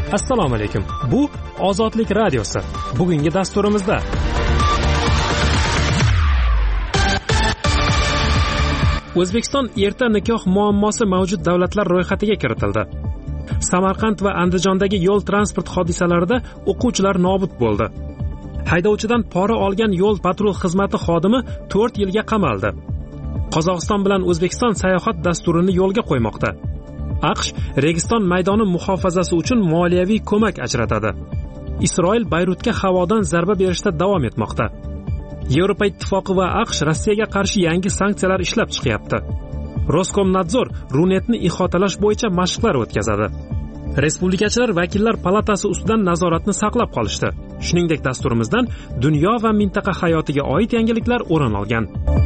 Assalomu alaykum. Bu Ozodlik radiosi. Bugungi dasturimizda O'zbekiston erta nikoh muammosi mavjud davlatlar ro'yxatiga kiritildi. Samarqand va Andijondagi yo'l transport hodisalarida o'quvchilar nobud bo'ldi. Haydovchidan pora olgan yo'l patrul xizmati xodimi 4 yilga qamaldi. Qozog'iston bilan O'zbekiston sayohat dasturini yo'lga qo'ymoqda. AQSh Registon maydoni muhofazasi uchun moliyaviy ko'mak ajratadi. Isroil Bayrutga havodan zarba berishda davom etmoqda. Yevropa Ittifoqi va AQSh Rossiyaga qarshi yangi sanksiyalar ishlab chiqyapti. Roskomnadzor Runetni ihotalash bo'yicha mashqlar o'tkazadi. Respublikachilar vakillar palatasi ustidan nazoratni saqlab qolishdi. Shuningdek, dasturimizdan dunyo va mintaqa hayotiga oid yangiliklar o'rin olgan.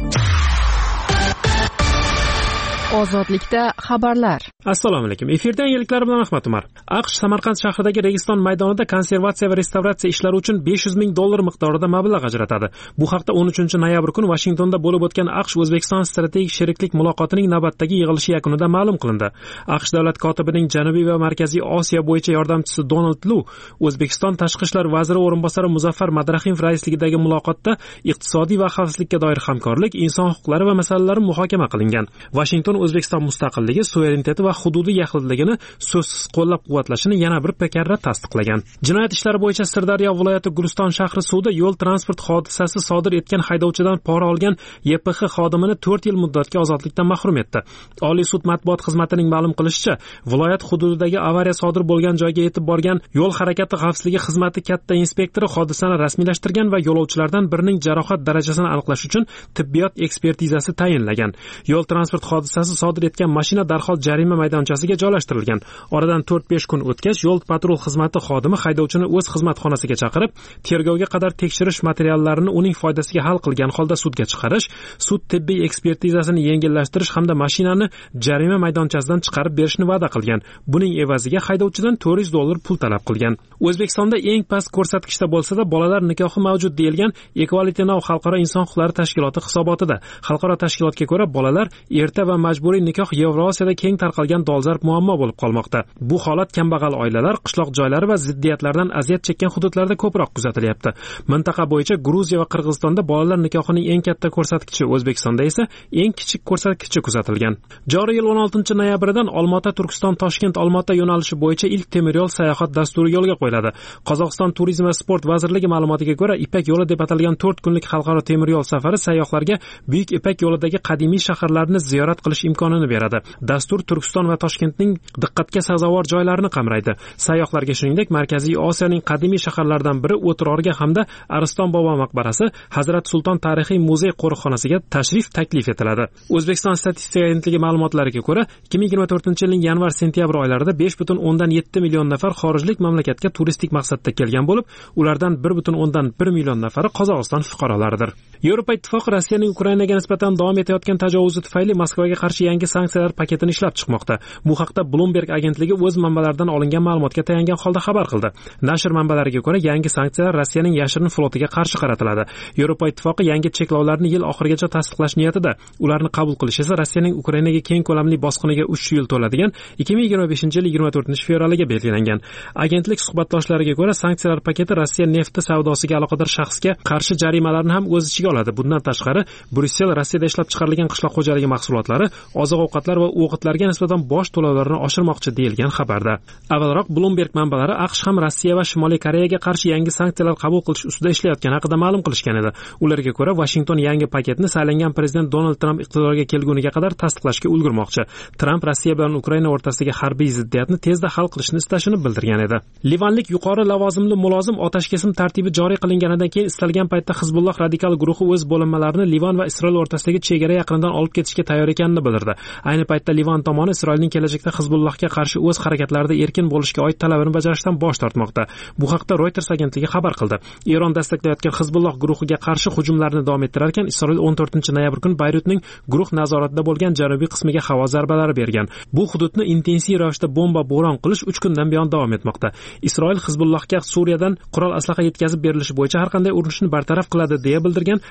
Ozodlikda xabarlar. Assalomu alaykum. Efirda yangiliklar bilan Ahmad Umar. AQSh Samarqand shahridagi Registon maydonida konservatsiya va restavratsiya ishlari uchun $500,000 miqdorida mablag' ajratadi. Bu haqda 13 noyabr kuni Washingtonda bo'lib o'tgan AQSh O'zbekiston strategik sheriklik muloqotining navbatdagi yig'ilishi yakunida ma'lum qilindi. AQSh davlat kotibining Janubiy va Markaziy Osiyo bo'yicha yordamchisi Donald Lu O'zbekiston tashqi ishlar vaziri o'rinbosari Muzaffar Madrahimov raisligidagi muloqotda iqtisodiy va xavfsizlikka doir hamkorlik, inson huquqlari va masalalari muhokama qilingan. Washington O'zbekiston mustaqilligi, suvereniteti va hududiy yaxlitligini so'zsiz qo'llab-quvvatlashini yana bir karra tasdiqlagan. Jinoyat ishlari bo'yicha Sirdaryo viloyati Guliston shahri sudi yo'l transport hodisasi sodir etgan haydovchidan pora olgan YPX xodimini 4 yil muddatga ozodlikdan mahrum etdi. Oliy sud matbuot xizmatining ma'lum qilishicha, viloyat hududidagi avariya sodir bo'lgan joyga yetib borgan yo'l harakati xavfsizligi xizmati katta inspektori hodisani rasmiylashtirgan va yo'lovchilardan birining jarohat darajasini aniqlash uchun tibbiyot ekspertizasi tayinlagan. Yo'l transport hodisasi sodir etgan mashina darhol jarima maydonchasiga joylashtirilgan. Oradan 4-5 kun o'tgach, yo'l patrul xizmati xodimi haydovchini o'z xizmat xonasiga chaqirib, tergovga qadar tekshirish materiallarini uning foydasiga hal qilgan holda sudga chiqarish, sud tibbiy ekspertizasini yengillashtirish hamda mashinani jarima maydonchasidan chiqarib berishni va'da qilgan. Buning evaziga haydovchidan $400 pul talab qilgan. O'zbekistonda eng past ko'rsatkichda bo'lsa-da, bolalar nikohi mavjud deyilgan Equality Now xalqaro inson huquqlari tashkiloti hisobotida. Xalqaro tashkilotga ko'ra, bolalar erta va majburiy nikoh Yevrosiyada keng tarqalgan dolzarb muammo bo'lib qolmoqda. Bu holat kambag'al oilalar, qishloq joylari va ziddiyatlardan aziyat chekkan hududlarda ko'proq kuzatilyapti. Mintaqa bo'yicha Gruziya va Qirg'izistonda bolalar nikohining eng katta ko'rsatkichi, O'zbekistonda esa eng kichik ko'rsatkichi kuzatilgan. Joriy yil 16 noyabridan Olmaota-Turkiston-Toshkent Olmaota yo'nalishi bo'yicha ilk temir yo'l sayohat dasturi yo'lga qo'yiladi. Qozog'iston turizm va sport vazirligi ma'lumotiga ko'ra, Ipak yo'li deb atalgan 4 kunlik xalqaro temir yo'l safari sayyohlarga Buyuk Ipak yo'lidagi qadimiy shaharlarni ziyorat qilish imkonini beradi. Dastur Turkiston va Toshkentning diqqatga sazovor joylarini qamraydi. Sayyohlarga shuningdek Markaziy Osiyoning qadimiy shaharlaridan biri O'tirorga hamda Ariston bobo maqbarasi, Hazrat Sulton tarixiy muzey qo'riqxonasiga tashrif taklif etiladi. O'zbekiston statistika agentligi ma'lumotlariga ko'ra, 2024-yilning yanvar-sentyabr oylarida 5.7 million nafar xorijlik mamlakatga turistik maqsadda kelgan bo'lib, ulardan 1.1 million nafari Qozog'iston fuqarolaridir. Yevropa Ittifoqi Rossiyaning Ukrainaga nisbatan davom etayotgan tajovuzi tufayli Moskvaga qarshi yangi sanksiyalar paketini ishlab chiqmoqda. Bu haqda Bloomberg agentligi o'z manbalaridan olingan ma'lumotga tayangan holda xabar qildi. Nashr manbalariga ko'ra, yangi sanksiyalar Rossiyaning yashirin flotiga qarshi qaratiladi. Yevropa Ittifoqi yangi cheklovlarni yil oxirigacha tasdiqlash niyatida. Ularni qabul qilish esa Rossiyaning Ukrainaga keng ko'lamli bosqiniga 3 yil to'ladigan 2025-yil 24-fevraliga belgilangan. Agentlik suhbatdoshlariga ko'ra, sanksiyalar paketi Rossiya nefti savdosiga aloqador shaxsga qarshi jarimalarni ham o'z ichiga oladi. Bundan tashqari, Bryussel Rossiyada ishlab chiqarilgan qishloq xo'jaligi mahsulotlari, oziq-ovqatlar va o'g'itlarga nisbatan bosh to'lovlarini oshirmoqchi deyilgan xabarda. Avvalroq Bloomberg manbalari AQSh ham Rossiya va Shimoliy Koreyaga qarshi yangi sanksiyalar qabul qilish ustida ishlayotgani haqida ma'lum qilishgan edi. Ularga ko'ra, Washington yangi paketni saylangan prezident Donald Trump iqtidorga kelguniga qadar tasdiqlashga ulgurmoqchi. Trump Rossiya bilan Ukraina o'rtasidagi harbiy ziddiyatni tezda hal qilishni istashini bildirgan edi. Livanlik yuqori lavozimli mulozim otashkesim tartibi joriy qilinganidan keyin istalgan paytda Hizbulloh radikal guruhi o'z bo'linmalarini Livan va Isroil o'rtasidagi chegara yaqinidan olib ketishga tayyor ekanini bildirdi. Ayni paytda Livan tomoni Isroilning kelajakda Hizbullohga qarshi o'z harakatlarida erkin bo'lishga oid talabini bajarishdan bosh tortmoqda. Bu haqda Reuters agentligi xabar qildi. Eron dastaklayotgan Hizbulloh guruhiga qarshi hujumlarni davom ettirar ekan, Isroil 14 noyabr kuni Bayrutning guruh nazoratida bo'lgan janubiy qismiga havo zarbalari bergan. Bu hududni intensiv ravishda bomba bo'ron qilish 3 kundan buyon davom etmoqda. Isroil Hizbullohga Suriyadan qurol aslaha yetkazib berilishi bo'yicha har qanday urinishni bartaraf qiladi deya bildirgan,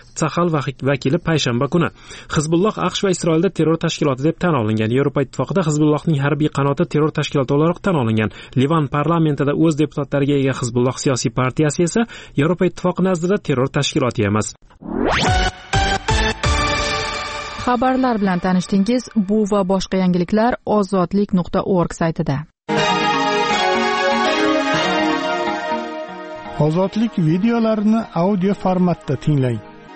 Tsahal vakili payshanba kuni. Hizbulloh AQSh va Isroilda terror tashkiloti deb tan olingan. Yevropa ittifoqida Hizbullohning harbiy qanoti terror tashkiloti olarak tan olingan. Livan parlamentida o'z deputatlariga ega Hizbulloh siyosiy partiyasi esa Yevropa ittifoqi nazdida terror tashkiloti emas. Xabarlar bilan tanishdingiz. Bu va boshqa yangiliklar ozodlik.org saytida. Ozodlik videolarini audio formatda tinglang.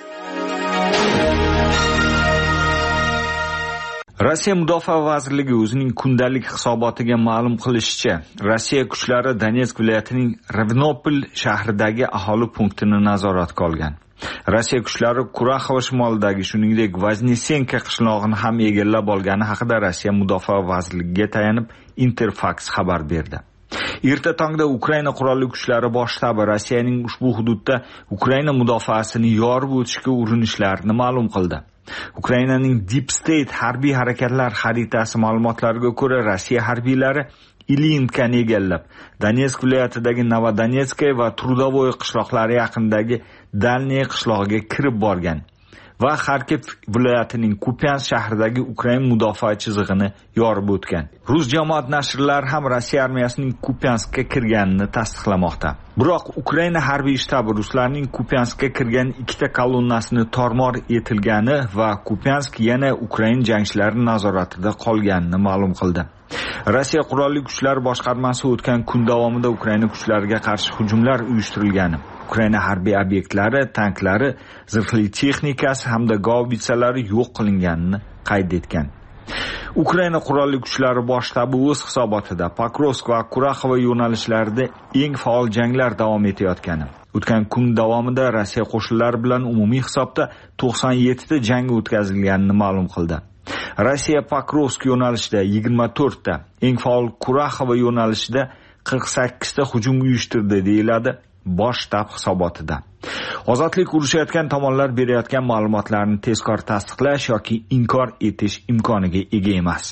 Rossiya Mudofaa vazirligi o'zining kundalik hisobotiga ma'lum qilishicha, Rossiya kuchlari Donetsk viloyatining Ravnopol shahridagi aholi punktini nazoratga olgan. Rossiya kuchlari Kuraxova shimolidagi, shuningdek, Vaznesenka qishlog'ini ham egallab olgani haqida Rossiya Mudofaa vazirligiga tayanib Interfax xabar berdi. Erta tongda Ukraina qurolli kuchlari bosh shtabi Rossiyaning ushbu hududda Ukraina mudofaasini yorib o'tishga urinishlarini ma'lum qildi. Ukrainaning Deep State harbiy harakatlar xaritasi ma'lumotlariga ko'ra, Rossiya harbiylari Ilinkani egallab, Donetsk viloyatidagi Novodonetskaya va Trudovoy qishloqlari yaqinidagi Dalniy qishlog'iga kirib borgan va Kharkiv viloyatining Kupyansk shahridagi Ukraina mudofaa chizig'ini yorib o'tgan. Rus jamoat nashrlari ham Rossiya armiyasining Kupyanskga kirganini tasdiqlamoqda. Biroq Ukraina harbiy shtabi ruslarning Kupyanskga kirgan ikkita kolonnasini tormor etilgani va Kupyansk yana Ukraina jangchilari nazoratida qolganini ma'lum qildi. Rossiya qurolli kuchlar boshqarmasi o'tgan kun davomida Ukraina kuchlariga qarshi hujumlar uyushtirilgani, Ukraina harbiy obyektlari, tanklari, zirhli texnikasi hamda gaubitsalari yo'q qilinganini qayd etgan. Ukraina qurolli kuchlari bosh shtabi o'z hisobotida Pokrovsk va Kuraxova yo'nalishlarida eng faol janglar davom etayotgani, o'tgan kun davomida Rossiya qo'shinlari bilan umumiy hisobda 97 ta jang o'tkazilganini ma'lum qildi. Rossiya Pokrovsk yo'nalishida 24 ta, eng faol Kuraxova yo'nalishida 48 ta hujum uyushtirdi deyiladi bosh shtab hisobotida. Ozodlik urushayotgan tomonlar berayotgan ma'lumotlarni tezkor tasdiqlash yoki inkor etish imkoniga ega emas.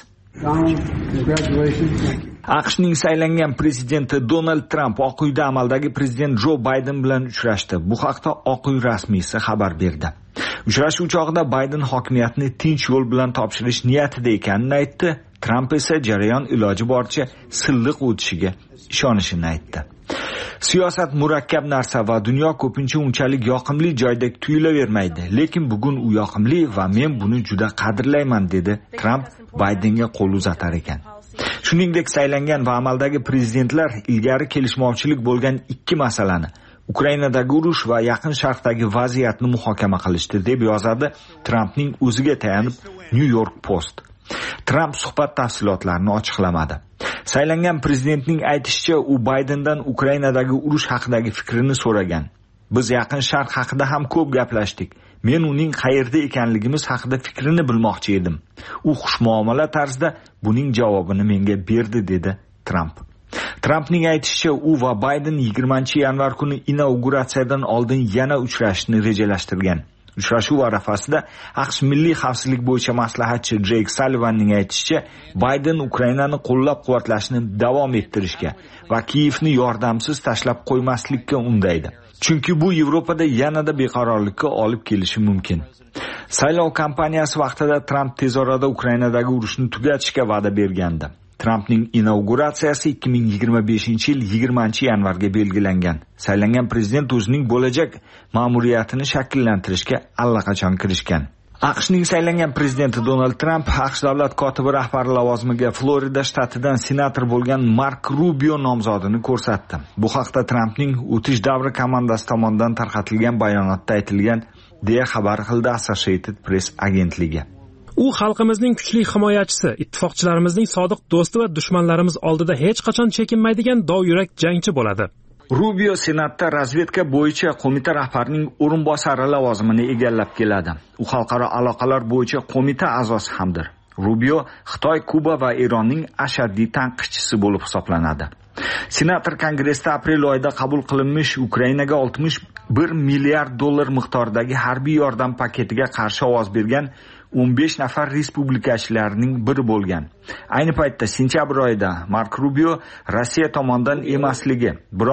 AQShning saylangan prezidenti Donald Trump Oq uyda amaldagi prezident Jo Bayden bilan uchrashdi. Bu haqda Oq uy rasmiysi xabar berdi. Uchrashuv chog'ida Bayden hokimiyatni tinch yo'l bilan topshirish niyatida ekanini aytdi. Trump esa jarayon iloji boricha silliq o'tishiga ishonishini aytdi. Siyosat murakkab narsa va dunyo ko'pincha unchalik yoqimli joydek tuyulavermaydi, lekin bugun u yoqimli va men buni juda qadrlayman, dedi Trump Baydenga qo'l uzatar ekan. Shuningdek, saylangan va amaldagi prezidentlar ilgari kelishmovchilik bo'lgan ikki masalani, Ukrainadagi urush va Yaqin Sharqdagi vaziyatni muhokama qilishdi, deb yozadi Trumpning o'ziga tayanib New York Post. Trump suhbat tafsilotlarini ochiqlamadi. Saylangan prezidentning aytishicha, u Baydendan Ukrainadagi urush haqidagi fikrini so'ragan. Biz Yaqin Sharq haqida ham ko'p gaplashdik. Men uning qayerda ekanligimiz haqida fikrini bilmoqchi edim. U xushmuomala tarzda buning javobini menga berdi, dedi Trump. Trumpning aytishicha, u va Bayden 20-yanvar kuni inauguratsiyadan oldin yana uchrashishni rejalashtirgan. Uchrashuv arafasida AQSh milliy xavfsizlik bo'yicha maslahatchi Jake Sullivanning aytishicha, Bayden Ukrainani qo'llab-quvvatlashni davom ettirishga va Kiyevni yordamsiz tashlab qo'ymaslikka undaydi. Chunki bu Yevropada yanada beqarorlikka olib kelishi mumkin. Saylov kampaniyasi vaqtida Trump tez orada Ukrainadagi urushni tugatishga va'da bergandi. Trumpning inauguratsiyasi 2025-yil 20-yanvarga belgilangan. Saylangan prezident o'zining bo'lajak ma'muriyatini shakllantirishga allaqachon kirishgan. AQShning saylangan prezidenti Donald Trump AQSh davlat kotibi rahbari lavozimiga Florida shtatidan senator bo'lgan Mark Rubio nomzodini ko'rsatdi. Bu haqda Trumpning o'tish davri komandasi tomonidan tarqatilgan bayonotda aytilgan, deya xabar qildi Associated Press agentligi. U xalqimizning kuchli himoyachisi, ittifoqchilarimizning sodiq do'sti va dushmanlarimiz oldida hech qachon chekinmaydigan dovyurak jangchi bo'ladi. Rubio Senatda razvedka bo'yicha qo'mita rahbarining o'rinbosari lavozimini egallab keladi. U xalqaro aloqalar bo'yicha qo'mita a'zosi hamdir. Rubio Xitoy, Kuba va Eronning ashaddiy tanqidchisi bo'lib hisoblanadi. Senator Kongressda aprel oyida qabul qilinmish Ukrainaga 61 milliard dollar miqdoridagi harbiy yordam paketiga qarshi ovoz bergan 15 nafar respublikachilarning biri bo'lgan. Ayni paytda sentyabr oyida Mark Rubio Rossiya tomonidan emasligi, biroq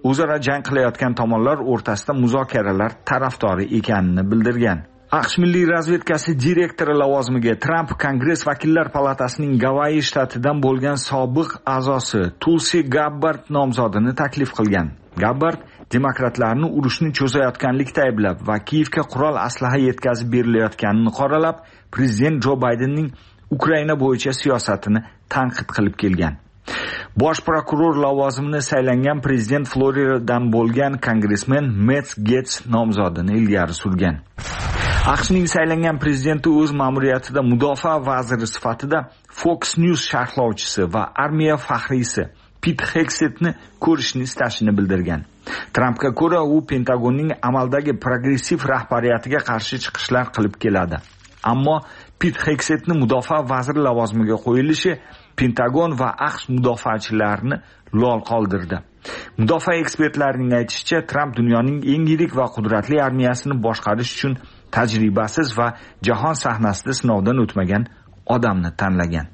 o'zaro jang qilayotgan tomonlar o'rtasida muzokaralar tarafdori ekanini bildirgan. AQSh Milliy razvedkasi direktori lavozimiga Tramp Kongress vakillar palatasining Gavayi shtatidan bo'lgan sobiq a'zosi Tulsi Gabbard nomzodini taklif qilgan. Gabbard demokratlarni urushni cho'zayotganlikda ayblab va Kiyevga qurol aslaha yetkazib berilayotganini qoralab, prezident Jo Baydenning Ukraina bo'yicha siyosatini tanqid qilib kelgan. Bosh prokuror lavozimini saylangan prezident Floridadan bo'lgan kongressmen Matt Gaetz nomzodini ilgari surgan. AQShning saylangan prezidenti o'z ma'muriyatida mudofaa vaziri sifatida Fox News sharhlovchisi va armiya faxriysi Pete Hegsethni ko'rishni istashini bildirgan. Trampga ko'ra, u Pentagonning amaldagi progressiv rahbariyatiga qarshi chiqishlar qilib keladi. Ammo Pete Hegsethni mudofaa vaziri lavozimiga qo'yilishi Pentagon va AQSh mudofaachilarini lol qoldirdi. Mudofaa ekspertlarining aytishicha, Tramp dunyoning eng yirik va qudratli armiyasini boshqarish uchun tajribasiz va jahon sahnasida sinovdan o'tmagan odamni tanlagan.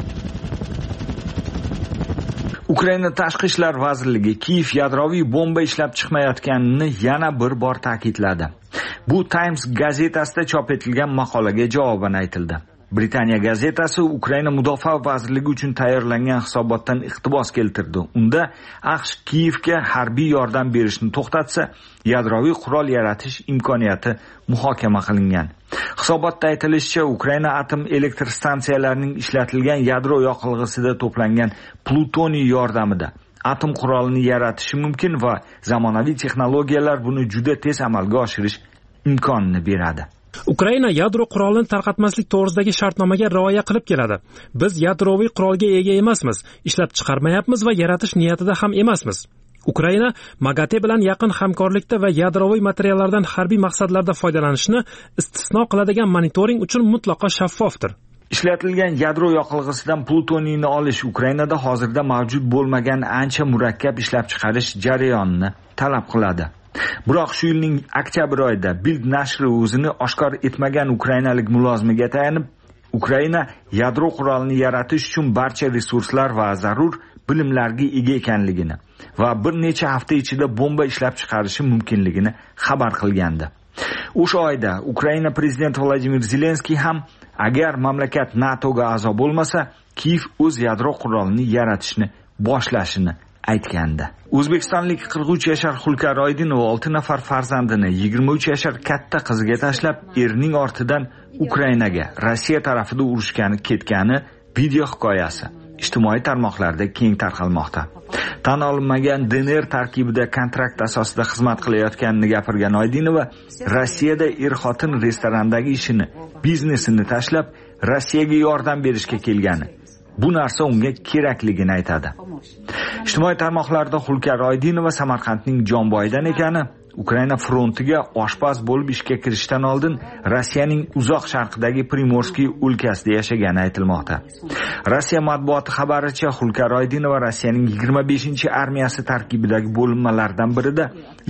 Ukraina tashqi ishlar vazirligi Kiyev yadroviy bomba ishlab chiqmayotganini yana bir bor ta'kidladi. Bu Times gazetasida chop etilgan maqolaga javoban aytildi. Britaniya gazetasi Ukraina mudofaa vazirligi uchun tayyorlangan hisobotdan iqtibos keltirdi. Unda AQSh Kiyevga harbiy yordam berishni to'xtatsa, yadroviy qurol yaratish imkoniyati muhokama qilingan. Hisobotda aytilishicha, Ukraina atom elektr stansiyalarining ishlatilgan yadro yoqilg'isida to'plangan plutoniy yordamida atom qurolini yaratishi mumkin va zamonaviy texnologiyalar buni juda tez amalga oshirish imkonini beradi. Ukraina yadro qurolini tarqatmaslik to'g'risidagi shartnomaga rioya qilib keladi. Biz yadroviy qurolga ega emasmiz, ishlab chiqarmayapmiz va yaratish niyatida ham emasmiz. Ukraina MAGATE bilan yaqin hamkorlikda va yadroviy materiallardan harbiy maqsadlarda foydalanishni istisno qiladigan monitoring uchun mutlaqo shaffofdir. Ishlatilgan yadro yoqilg'isidan plutoniyni olish Ukrainada hozirda mavjud bo'lmagan ancha murakkab ishlab chiqarish jarayonini talab qiladi. Biroq shu yilning oktyabr oyida Bild nashri o'zini oshkor etmagan ukrainalik mulozimiga tayanib, Ukraina yadro qurolini yaratish uchun barcha resurslar va zarur bilimlarga ega ekanligini va bir necha hafta ichida bomba ishlab chiqarishi mumkinligini xabar qilgandi. O'sha oyda Ukraina prezidenti Vladimir Zelenskiy ham agar mamlakat NATOga a'zo bo'lmasa, Kiyev o'z yadro qurolini yaratishni boshlashini aytgandi. O'zbekistonlik 43 yashar Xulkar Oydinova 6 nafar farzandini 23 yashar katta qiziga tashlab, erining ortidan Ukrainaga Rossiya tarafida urushgani ketgani video hikoyasi ijtimoiy tarmoqlarda keng tarqalmoqda. Tan olinmagan DNR tarkibida kontrakt asosida xizmat qilayotganini gapirgan Oydinova, Rossiyada er-xotin restorandagi ishini, biznesini tashlab, Rossiyaga yordam berishga kelgani, bu narsa unga kerakligini aytadi. Ijtimoiy tarmoqlarda Xulkar Oydinova Samarqandning Jonboydan ekani, Ukraina frontiga oshpaz bo'lib ishga kirishdan oldin Rossiyaning uzoq sharqidagi Primorskiy o'lkasida yashagani aytilmoqda. Rossiya matbuoti xabaricha, Xulkar Oydinova Rossiyaning 25-armiyasi tarkibidagi bo'linmalardan birida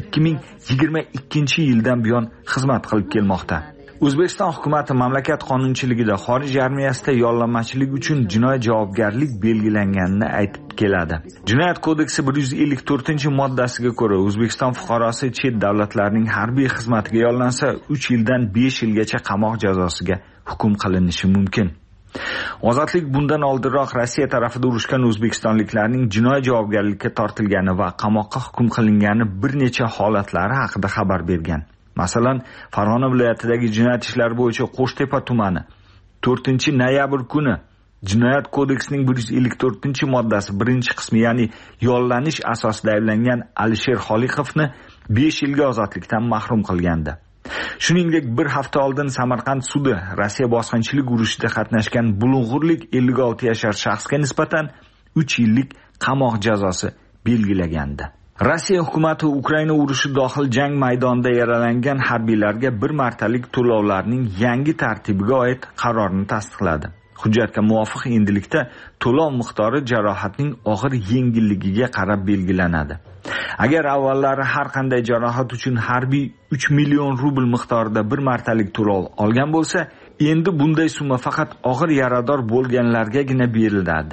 2022-yildan buyon xizmat qilib kelmoqda. O'zbekiston hukumati mamlakat qonunchiligida xorij armiyasida yollanmachilik uchun jinoiy javobgarlik belgilanganini aytib keladi. Jinoyat kodeksi 154-moddasiga ko'ra, O'zbekiston fuqarosi chet davlatlarning harbiy xizmatiga yollansa, 3 yildan 5 yilgacha qamoq jazosiga hukm qilinishi mumkin. Ozodlik bundan oldinroq Rossiya tarafida urushgan o'zbekistonliklarning jinoiy javobgarlikka tortilgani va qamoqqa hukm qilingani bir necha holatlari haqida xabar bergan. Masalan, Farg'ona viloyatidagi jinoyat ishlari bo'yicha Qo'shtepa tumani 4-noyabr kuni Jinoyat kodeksining 154-moddasi 1-qismi, ya'ni yollanish asosida ayblangan Alisher Xoliqovni 5 yilga ozodlikdan mahrum qilgandi. Shuningdek, bir hafta oldin Samarqand sudi Rossiya bosqinchilik urushida qatnashgan bulung'urlik 56 yashar shaxsga nisbatan 3 yillik qamoq jazosi belgilagandi. Rossiya hukumati Ukraina urushi dohil jang maydonida yaralangan harbiylarga bir martalik to'lovlarning yangi tartibiga oid qarorni tasdiqladi. Hujjatga muvofiq endilikda to'lov miqdori jarohatning og'ir yengilligiga qarab belgilanadi. Agar avvallari har qanday jarohat uchun harbiy 3 million rubl miqdorida bir martalik to'lov olgan bo'lsa, endi bunday summa faqat og'ir yarador bo'lganlargagina beriladi.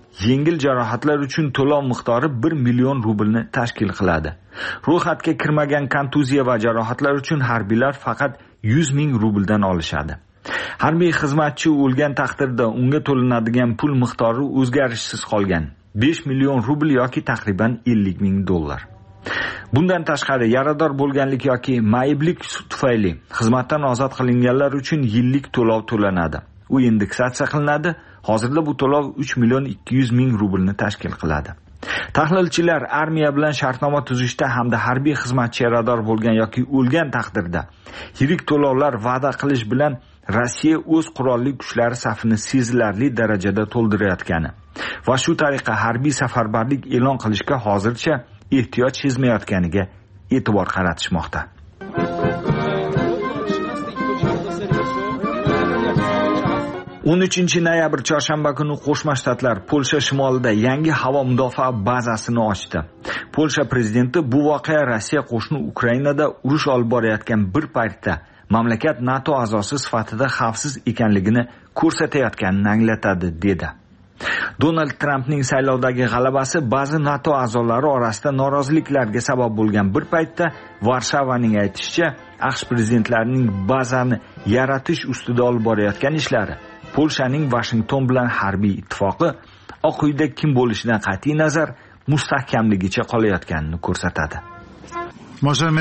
yengil jarohatlar uchun to'lov miqdori 1 million rublni tashkil qiladi. Ro'yxatga kirmagan kontuziya va jarohatlar uchun harbiylar faqat 100 ming rubldan olishadi. Harbiy xizmatchi o'lgan taqdirda unga to'lanadigan pul miqdori o'zgarishsiz qolgan. 5 million rubl yoki taxriban 50 ming dollar. Bundan tashqari yarador bo'lganlik yoki mayiblik tufayli xizmatdan ozod qilinganlar uchun yillik to'lov to'lanadi. U indeksatsiya qilinadi. Hozirda bu to'lov 3 million 200 ming rublni tashkil qiladi. Tahlilchilar armiya bilan shartnoma tuzishda hamda harbiy xizmatchi yarador bo'lgan yoki o'lgan taqdirda yirik to'lovlar va'da qilish bilan Rossiya o'z qurolli kuchlari safini sezilarli darajada to'ldirayotgani va shu tariqa harbiy safarbarlik e'lon qilishga hozircha ehtiyoj sezmayotganiga e'tibor qaratishmoqda. 13 noyabr chorshanba kuni Qo'shma Shtatlar Polsha shimolida yangi havo mudofaa bazasini ochdi. Polsha prezidenti bu voqea Rossiya qo'shni Ukrainada urush olib borayotgan bir paytda mamlakat NATO a'zosi sifatida xavfsiz ekanligini ko'rsatayotganini anglatadi dedi. Donald Trampning saylovdagi g'alabasi ba'zi NATO a'zolari orasida noroziliklarga sabab bo'lgan bir paytda Varshavaning aytishicha, AQSh prezidentlarining bazani yaratish ustida olib borayotgan ishlari Polshaning Washington bilan harbiy ittifoqi Oq uyda kim bo'lishidan qat'iy nazar mustahkamligicha qolayotganini ko'rsatadi. Możemy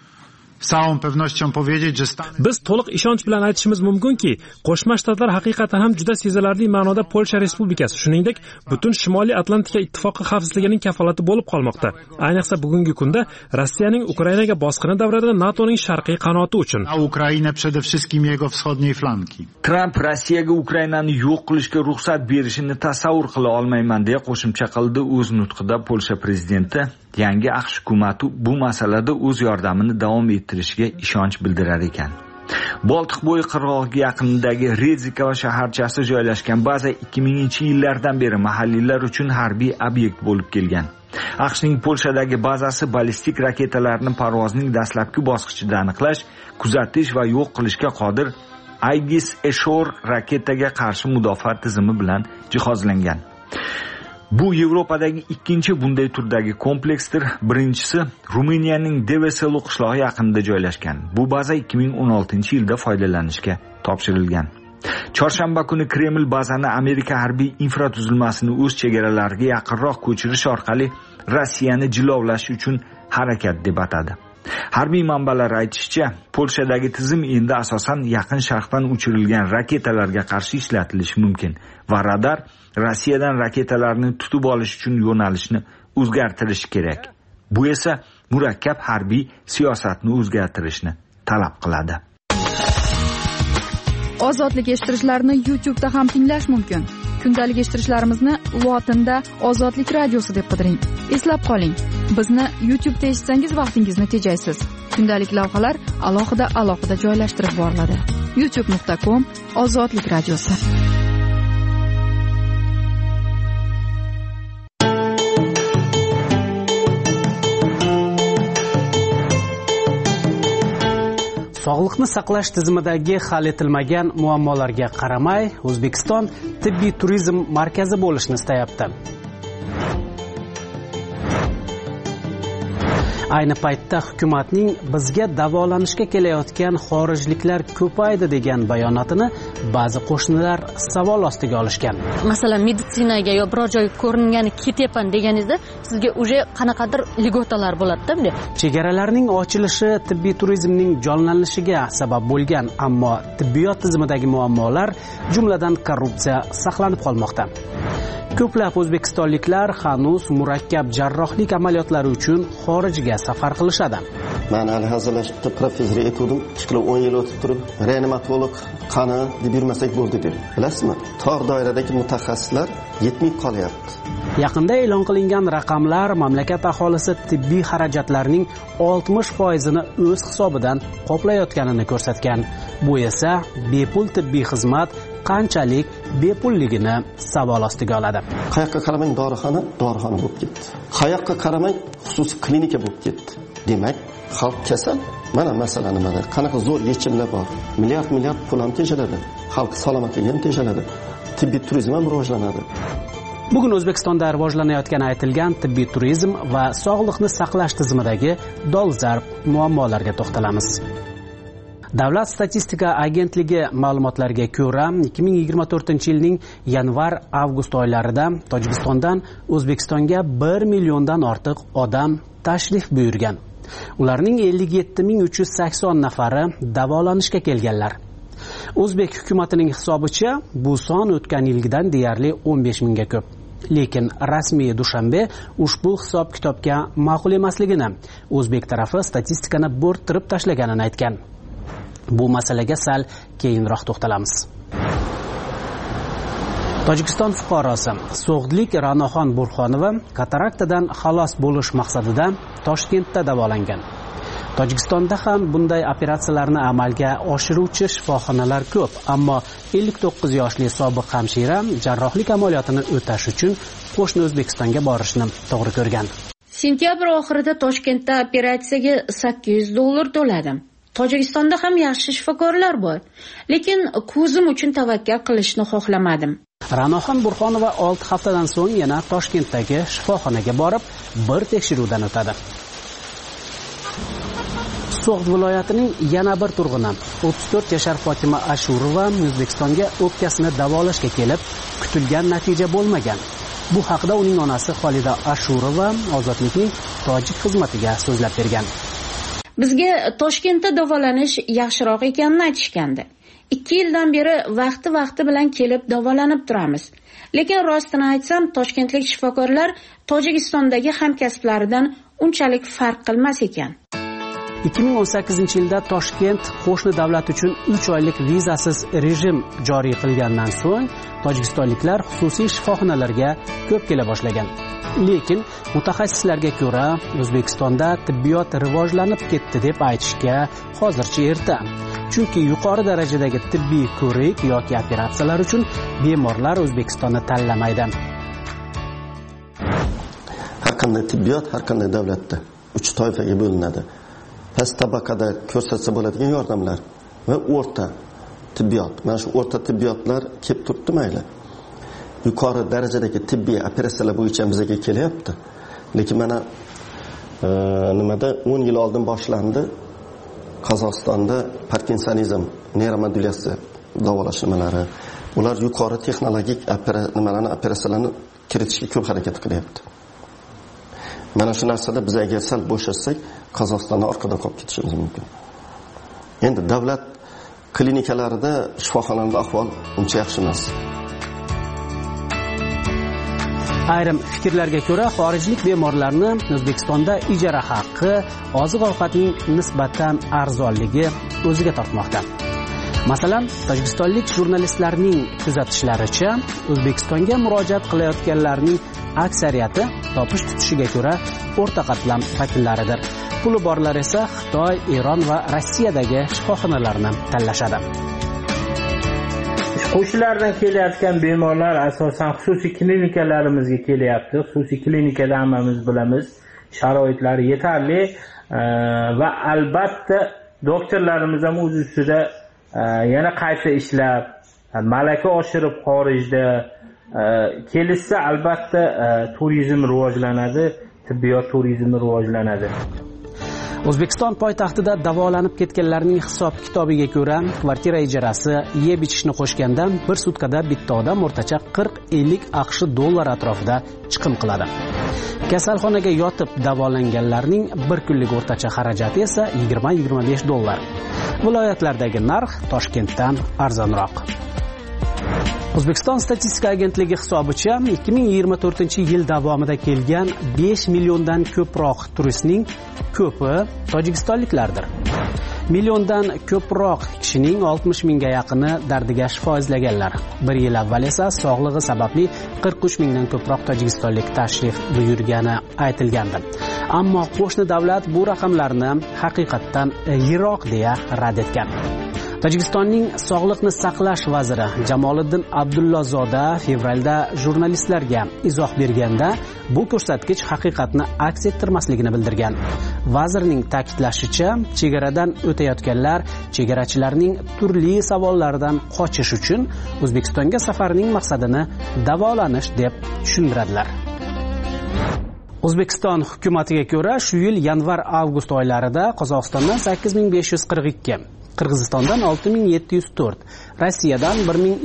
z całą pewnością powiedzieć, że Biz to'liq ishonch bilan aytishimiz mumkinki, Qo'shma Shtatlar haqiqatan ham juda sezilarli ma'noda Polsha Respublikasi, shuningdek, butun Shimoliy Atlantika ittifoqi xavfsizligining kafolati bo'lib qolmoqda. Ayniqsa bugungi kunda Rossiyaning Ukrainaga bosqini davrida NATOning sharqiy qanoti uchun. na Ukrainę przede wszystkim jego wschodniej flanki. Tramp Rossiyaga Ukrainani yo'q qilishga ruxsat berishini tasavvur qila olmayman deya qo'shimcha qildi o'z nutqida Polsha prezidenti. Yangi AQSh hukumati bu masalada o'z yordamini davom ettirishiga ishonch bildirar ekan. Boltiq bo'yi qirg'og'i yaqinidagi Redzika va shaharchasi joylashgan baza 2000-yillardan beri mahalliylar uchun harbiy obyekt bo'lib kelgan. AQShning Polshadagi bazasi ballistik raketalarni parvozning dastlabki bosqichida aniqlash, kuzatish va yo'q qilishga qodir Aegis Ashore raketaga qarshi mudofaa tizimi bilan jihozlangan. Bu Yevropadagi ikkinchi bunday turdagi kompleksdir. Birinchisi Ruminiyaning Deveselu qishlog'i yaqinida joylashgan. Bu baza 2016-yilda foydalanishga topshirilgan. Chorshanba kuni Kreml bazani Amerika harbiy infratuzilmasini o'z chegaralariga yaqinroq ko'chirish orqali Rossiyani jilovlash uchun harakat deb atadi. Harbiy manbalar aytishicha, Polshadagi tizim endi asosan yaqin sharqdan uchirilgan raketalarga qarshi ishlatilishi mumkin va radar Rossiyadan raketalarni tutib olish uchun yo'nalishni o'zgartirish kerak. Bu esa murakkab harbiy siyosatni o'zgartirishni talab qiladi. Ozodlik eshittirishlarni YouTube'da ham tinglash mumkin. Kundalik eshittirishlarimizni lotinda Ozodlik radiosi deb qidiring. Eslab qoling, bizni YouTube'da eshitsangiz vaqtingizni tejaysiz. Kundalik lavhalar alohida joylashtirib boriladi. youtube.com/Ozodlik radiosi. Sog'liqni saqlash tizimidagi hal etilmagan muammolarga qaramay, O'zbekiston tibbiy turizm markazi bo'lishni istayapti. Ayni paytda hukumatning bizga davolanishga kelayotgan xorijliklar ko'paydi degan bayonotini ba'zi qo'shnilar savol ostiga olishgan. Masalan, meditsinaga yo biror joyga ko'ringani ketyapman deganingizda sizga uje qanaqadir ligotalar bo'ladi-da bunday. Chegaralarning ochilishi tibbiy turizmning jonlanishiga sabab bo'lgan, ammo tibbiyot tizimidagi muammolar, jumladan korrupsiya saqlanib qolmoqda. Ko'plab o'zbekistonliklar hanuz murakkab jarrohlik amaliyotlari uchun xorijga safar qilishadi. Men hali hazırlashibdi, professor etdim, 10 yil o'tib turib, reanimatolog qani deb yurmasak bo'ldi deb. Bilasizmi? Tor doiradagi mutaxassislar yetmay qolyapti. Yaqinda e'lon qilingan raqamlar mamlakat aholisi tibbiy xarajatlarning 60%ni o'z hisobidan qoplayotganini ko'rsatgan. Bu esa bepul tibbiy xizmat qanchalik bepulligini savol ostiga oladi. Qayoqqa qaramang dorixona bo'lib ketdi. Qayoqqa qaramang xususiy klinika bo'lib ketdi. Demak, xalq kasal. Mana masala nimada? Qanaqa zo'r yechimlar bor. Milliard pul ham tejaladi. Xalq salomatligi ham tejaladi. Tibbiy turizm ham rivojlanadi. Bugun O'zbekistonda rivojlanayotgani aytilgan tibbiy turizm va sog'liqni saqlash tizimidagi dolzarb muammolarga to'xtalamiz. Davlat statistika agentligi ma'lumotlariga ko'ra, 2024-yilning yanvar-avgust oylarida Tojikistondan O'zbekistonga 1 milliondan ortiq odam tashrif buyurgan. Ularning 57.380 nafari davolanishga kelganlar. O'zbek hukumatining hisobicha bu son o'tgan yilgidan deyarli 15 mingga ko'p. Lekin rasmiy Dushanbe ushbu hisob-kitobga ma'qul emasligini, O'zbek tarafi statistikani bo'rttirib tashlaganini aytgan. Bu masalaga sal keyinroq to'xtalamiz. Tojikiston fuqarosi So'g'dlik Ra'noxon Burxonova kataraktadan xalos bo'lish maqsadida Toshkentda davolangan. Tojikistonda ham bunday operatsiyalarni amalga oshiruvchi shifoxonalar ko'p, ammo 59 yoshli sobiq hamshira jarrohlik amaliyotini o'tash uchun qo'shni O'zbekistonga borishni to'g'ri ko'rgan. Sentyabr oxirida Toshkentda operatsiyaga $800 to'ladim. Tojikistonda ham yaxshi shifokorlar bor, lekin ko'zim uchun tavakkal qilishni xohlamadim. Ra'noxon Burxonova 6 haftadan so'ng yana Toshkentdagi shifoxonaga borib, bir tekshiruvdan o'tadi. So'g'd viloyatining yana bir turg'uni 34 yashar Fotima Ashurova O'zbekistonga o'pkasini davolashga kelib, kutilgan natija bo'lmagan. Bu haqda uning onasi Xolida Ashurova Ozodlikning tojik xizmatiga so'zlab bergan. Bizga Toshkentda davolanish yaxshiroq ekanini aytishgandi. 2 yildan beri vaqti bilan kelib davolanib turamiz. Lekin rostini aytsam, toshkentlik shifokorlar Tojikistondagi hamkasblaridan unchalik farq qilmas ekan. 2018-yilda Toshkent qo'shni davlat uchun 3 oylik vizasiz rejim joriy qilgandan so'ng tojikistonliklar xususiy shifoxonalarga ko'p kela boshlagan. Lekin mutaxassislarga ko'ra, O'zbekistonda tibbiyot rivojlanib ketdi deb aytishga hozircha erta. Chunki yuqori darajadagi tibbiy ko'rik yoki operatsiyalar uchun bemorlar O'zbekistonni tanlamaydi. Har qanday tibbiyot har qanday davlatda 3 toifaga bo'linadi. Past tabaqada ko'rsatsa bo'ladigan yordamlar va o'rta tibbiyot. Mana shu o'rta tibbiyotlar kelib turibdi mayli. Yuqori darajadagi tibbiy operatsiyalar bo'yicha bizga kelyapti. Lekin mana nimada 10 yil oldin boshlandi Qozog'istonda Parkinsonizm, neuromodulyatsiya davolash nimalari. Ular yuqori texnologik operatsiyalarni kiritishga ko'p harakat qilyapti. Mana shu narsada biz agar sal bo'shasak, Qozog'istondan orqada qolib ketishimiz mumkin. Endi davlat klinikalarida, shifoxonalarda ahvol uncha yaxshi emas. Ayrim fikrlarga ko'ra, xorijlik bemorlarni O'zbekistonda ijara haqqi, oziq-ovqatning nisbatan arzonligi o'ziga tortmoqda. Masalan, tojikistonlik jurnalistlarning kuzatishlaricha, O'zbekistonga murojaat qilayotganlarning aksariyati topish tutishiga ko'ra o'rta qatlam vakillaridir. Puli borlar esa Xitoy, Eron va Rossiyadagi shifoxonalarni tanlashadi. Qo'shnilardan kelayotgan bemorlar asosan xususiy klinikalarimizga kelyapti. Xususiy klinikada hammamiz bilamiz, sharoitlari yetarli va albatta doktorlarimiz ham o'z ustida yana qayta ishlab, malaka oshirib xorijda kelishsa albatta turizm rivojlanadi, tibbiyot turizmi rivojlanadi. O'zbekiston poytaxtida davolanib ketganlarning hisob-kitobiga ko'ra, kvartira ijarasi, yeb-ichishni qo'shganda bir sutkada bitta odam o'rtacha 40-50 AQSh dollar atrofida chiqim qiladi. Kasalxonaga yotib davolanganlarning bir kunlik o'rtacha xarajati esa 20-25 dollar. Viloyatlardagi narx Toshkentdan arzonroq. O'zbekiston statistika agentligi hisobicha 2024-yil davomida kelgan 5 milliondan ko'proq turistning ko'pi tojikistonliklardir. Milliondan ko'proq kishining 60 mingga yaqini dardiga shifo izlaganlar. Bir yil avval esa sog'lig'i sababli 43 mingdan ko'proq tojikistonlik tashrif buyurgani aytilgandi. Ammo qo'shni davlat bu raqamlarni haqiqatdan yiroq deya rad etgan. Tojikistonning sog'liqni saqlash vaziri Jamoliddin Abdullazoda fevralda jurnalistlarga izoh berganda bu ko'rsatkich haqiqatni aks ettirmasligini bildirgan. Vazirning ta'kidlashicha, chegaradan o'tayotganlar chegarachilarning turli savollaridan qochish uchun O'zbekistonga safarining maqsadini davolanish deb tushuntiradilar. O'zbekiston hukumatiga ko'ra, shu yil yanvar-avgust oylarida Qozog'istondan 8542, Qirg'izistondan 6704, Rossiyadan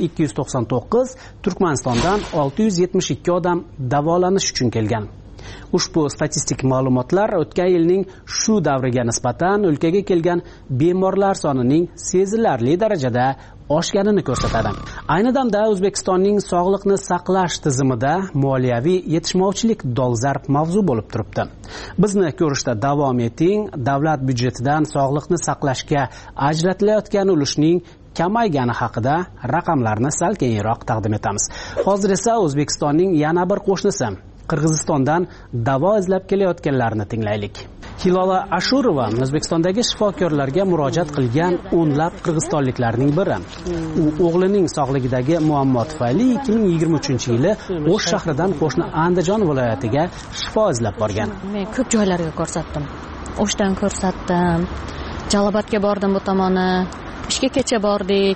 1299, Turkmanistondan 672 odam davolanish uchun kelgan. Ushbu statistik ma'lumotlar o'tgan yilning shu davriga nisbatan o'lkaga kelgan bemorlar sonining sezilarli darajada oshganini ko'rsatadi. Ayni damda O'zbekistonning sog'liqni saqlash tizimida moliyaviy yetishmovchilik dolzarb mavzu bo'lib turibdi. Bizni ko'rishda davom eting. Davlat byudjetidan sog'liqni saqlashga ajratilayotgan ulushning kamaygani haqida raqamlarni sal keyinroq taqdim etamiz. Hozir esa O'zbekistonning yana bir qo'shnisi Qirg'izistondan davo izlab kelayotganlarni tinglaylik. Hilola Ashurova O'zbekistondagi shifokorlarga murojaat qilgan o'nlab qirg'izistonliklarning biri. U o'g'lining sog'ligidagi muammo tufayli 2023-yili O'sh shahridan qo'shni Andijon viloyatiga shifo izlab borgan. Men ko'p joylarga ko'rsatdim. O'shdan ko'rsatdim. Jalobotga bordim bu tomoni. Ishga kecha bordik.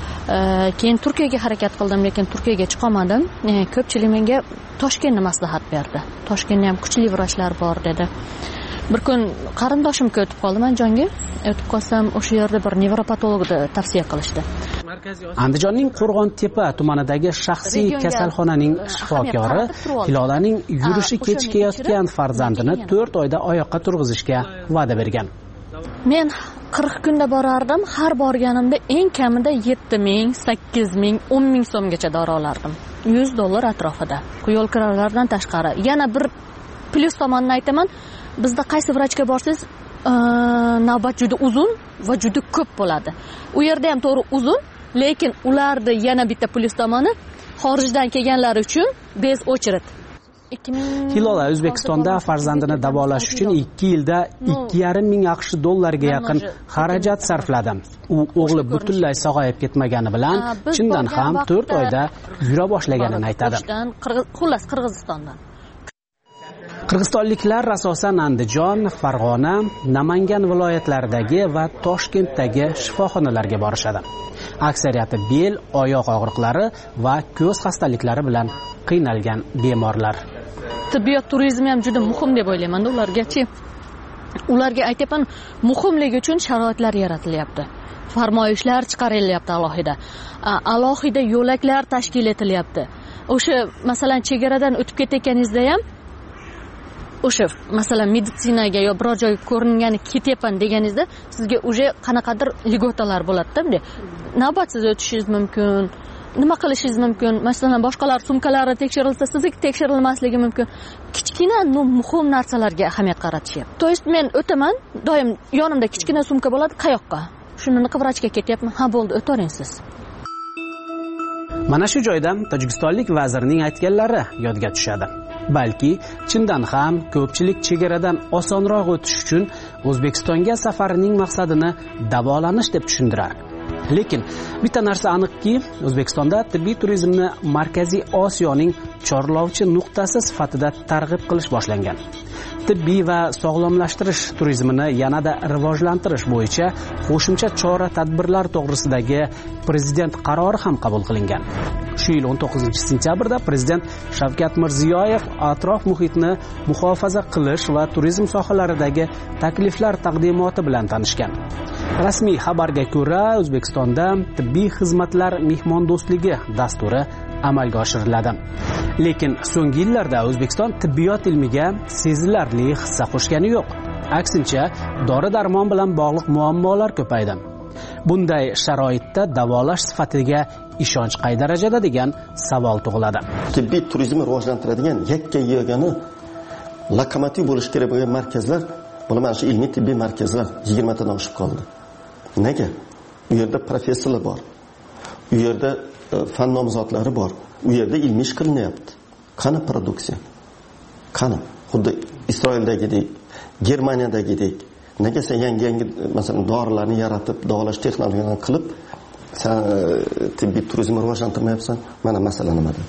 Keyin Turkiyaga harakat qildim, lekin Turkiyaga chiqa olmadim. Ko'pchilik menga Toshkentni maslahat berdi. Toshkentda ham kuchli vrachlar bor dedi. Bir kun qarindoshimga o'tib qoldim Andijonga. O'tib qolsam, o'sha yerda bir nevropatologni tavsiya qilishdi. Andijonning Qo'rg'on-Tepa tumanidagi shaxsiy kasalxonaning shifokori Hilolaning yurishi kechikayotgan farzandini 4 oyda oyoqqa turg'izishga va'da bergan. Men 40 kunda borardim. Har borganimda eng kamida 7000, 8000, 10000 so'mgacha dori olardim. $100 atrofida. Yo'l kiralardan tashqari. Yana bir plyus tomonini aytaman. Bizda qaysi vrachga borsangiz, navbat juda uzun va juda ko'p bo'ladi. U yerda ham to'g'ri uzun, lekin ularda yana bitta plyus tomoni xorijdan kelganlar uchun bez ochrit. Hilola O'zbekistonda farzandini davolash uchun 2 yilda 2,5 ming AQSh dollariga yaqin xarajat sarfladi. U o'g'li butunlay sog'ayib ketmagani bilan chindan ham 4 oyda yura boshlaganini aytadi. Xullas Qirg'izistondan. Qirg'izistonliklar asosan Andijon, Farg'ona, Namangan viloyatlaridagi va Toshkentdagi shifoxonalarga borishadi. Aksariyati bel, oyoq og'riqlari va ko'z xastaliklari bilan qiynalgan bemorlar. Tibbiyot turizmi ham juda muhim deb o'ylayman. Ularga aytaman, muhimligi uchun sharoitlar yaratilyapti. Farmoyishlar chiqarilyapti alohida. Alohida yo'laklar tashkil etilyapti. O'sha masalan chegaradan o'tib ketayotganingizda ham o'sha masalan meditsinaga yo biror joyga ko'ringani ketyapman deganingizda sizga уже qanaqadir ligotalar bo'ladi-da. Navbatsiz o'tishingiz mumkin. Nima qilishingiz mumkin? Masalan, boshqalar sumkalari tekshirilsa, sizniki tekshirilmasligi mumkin. Kichkina, muhim narsalarga ahamiyat qaratishyapti. To есть men o'taman, doim yonimda kichkina sumka bo'ladi, qayoqqa? Shuni vrachga ketyapman. Ha, bo'ldi, o'taring siz. Mana shu joyda tojikistonlik vazirning aytganlari yodga tushadi. Balki chindan ham ko'pchilik chegaradan osonroq o'tish uchun O'zbekistonga safarining maqsadini davolanish deb tushundirar. Lekin bitta narsa aniqki, O'zbekistonda tibbiy turizmni Markaziy Osiyoning chorlovchi nuqtasi sifatida targ'ib qilish boshlangan. Tibbiy va sog'lomlashtirish turizmini yanada rivojlantirish bo'yicha qo'shimcha chora-tadbirlar to'g'risidagi prezident qarori ham qabul qilingan. Shu yil 19-sentyabrda prezident Shavkat Mirziyoyev atrof muhitni muhofaza qilish va turizm sohalaridagi takliflar taqdimoti bilan tanishgan. Rasmiy xabarga ko'ra, O'zbekistonda tibbiy xizmatlar mehmondo'stligi dasturi amalga oshiriladi. Lekin so'nggi yillarda O'zbekiston tibbiyot ilmiga sezilarli hissa qo'shgani yo'q. Aksincha, dori-darmon bilan bog'liq muammolar ko'paydi. Bunday sharoitda davolash sifatiga ishonch qay darajada degan savol tug'iladi. Tibbiy turizmni rivojlantiradigan yakka-yagona lokomotiv bo'lish kerak bo'lgan markazlar, mana shu ilmiy tibbiy markazlar 20 tadan oshib qoldi. Nega? U yerda professorlar bor. U yerda fan nomzodlari bor. U yerda ilmiy ish qilinyapti. Qani produksiya? Qani? Xuddi Isroildagidek, Germaniyadagidek nega sen yangi masalan dorilarni yaratib davolash texnologiyalarini qilib sen tibbiy turizmni rivojlantirmayapsan? Mana masala nimada?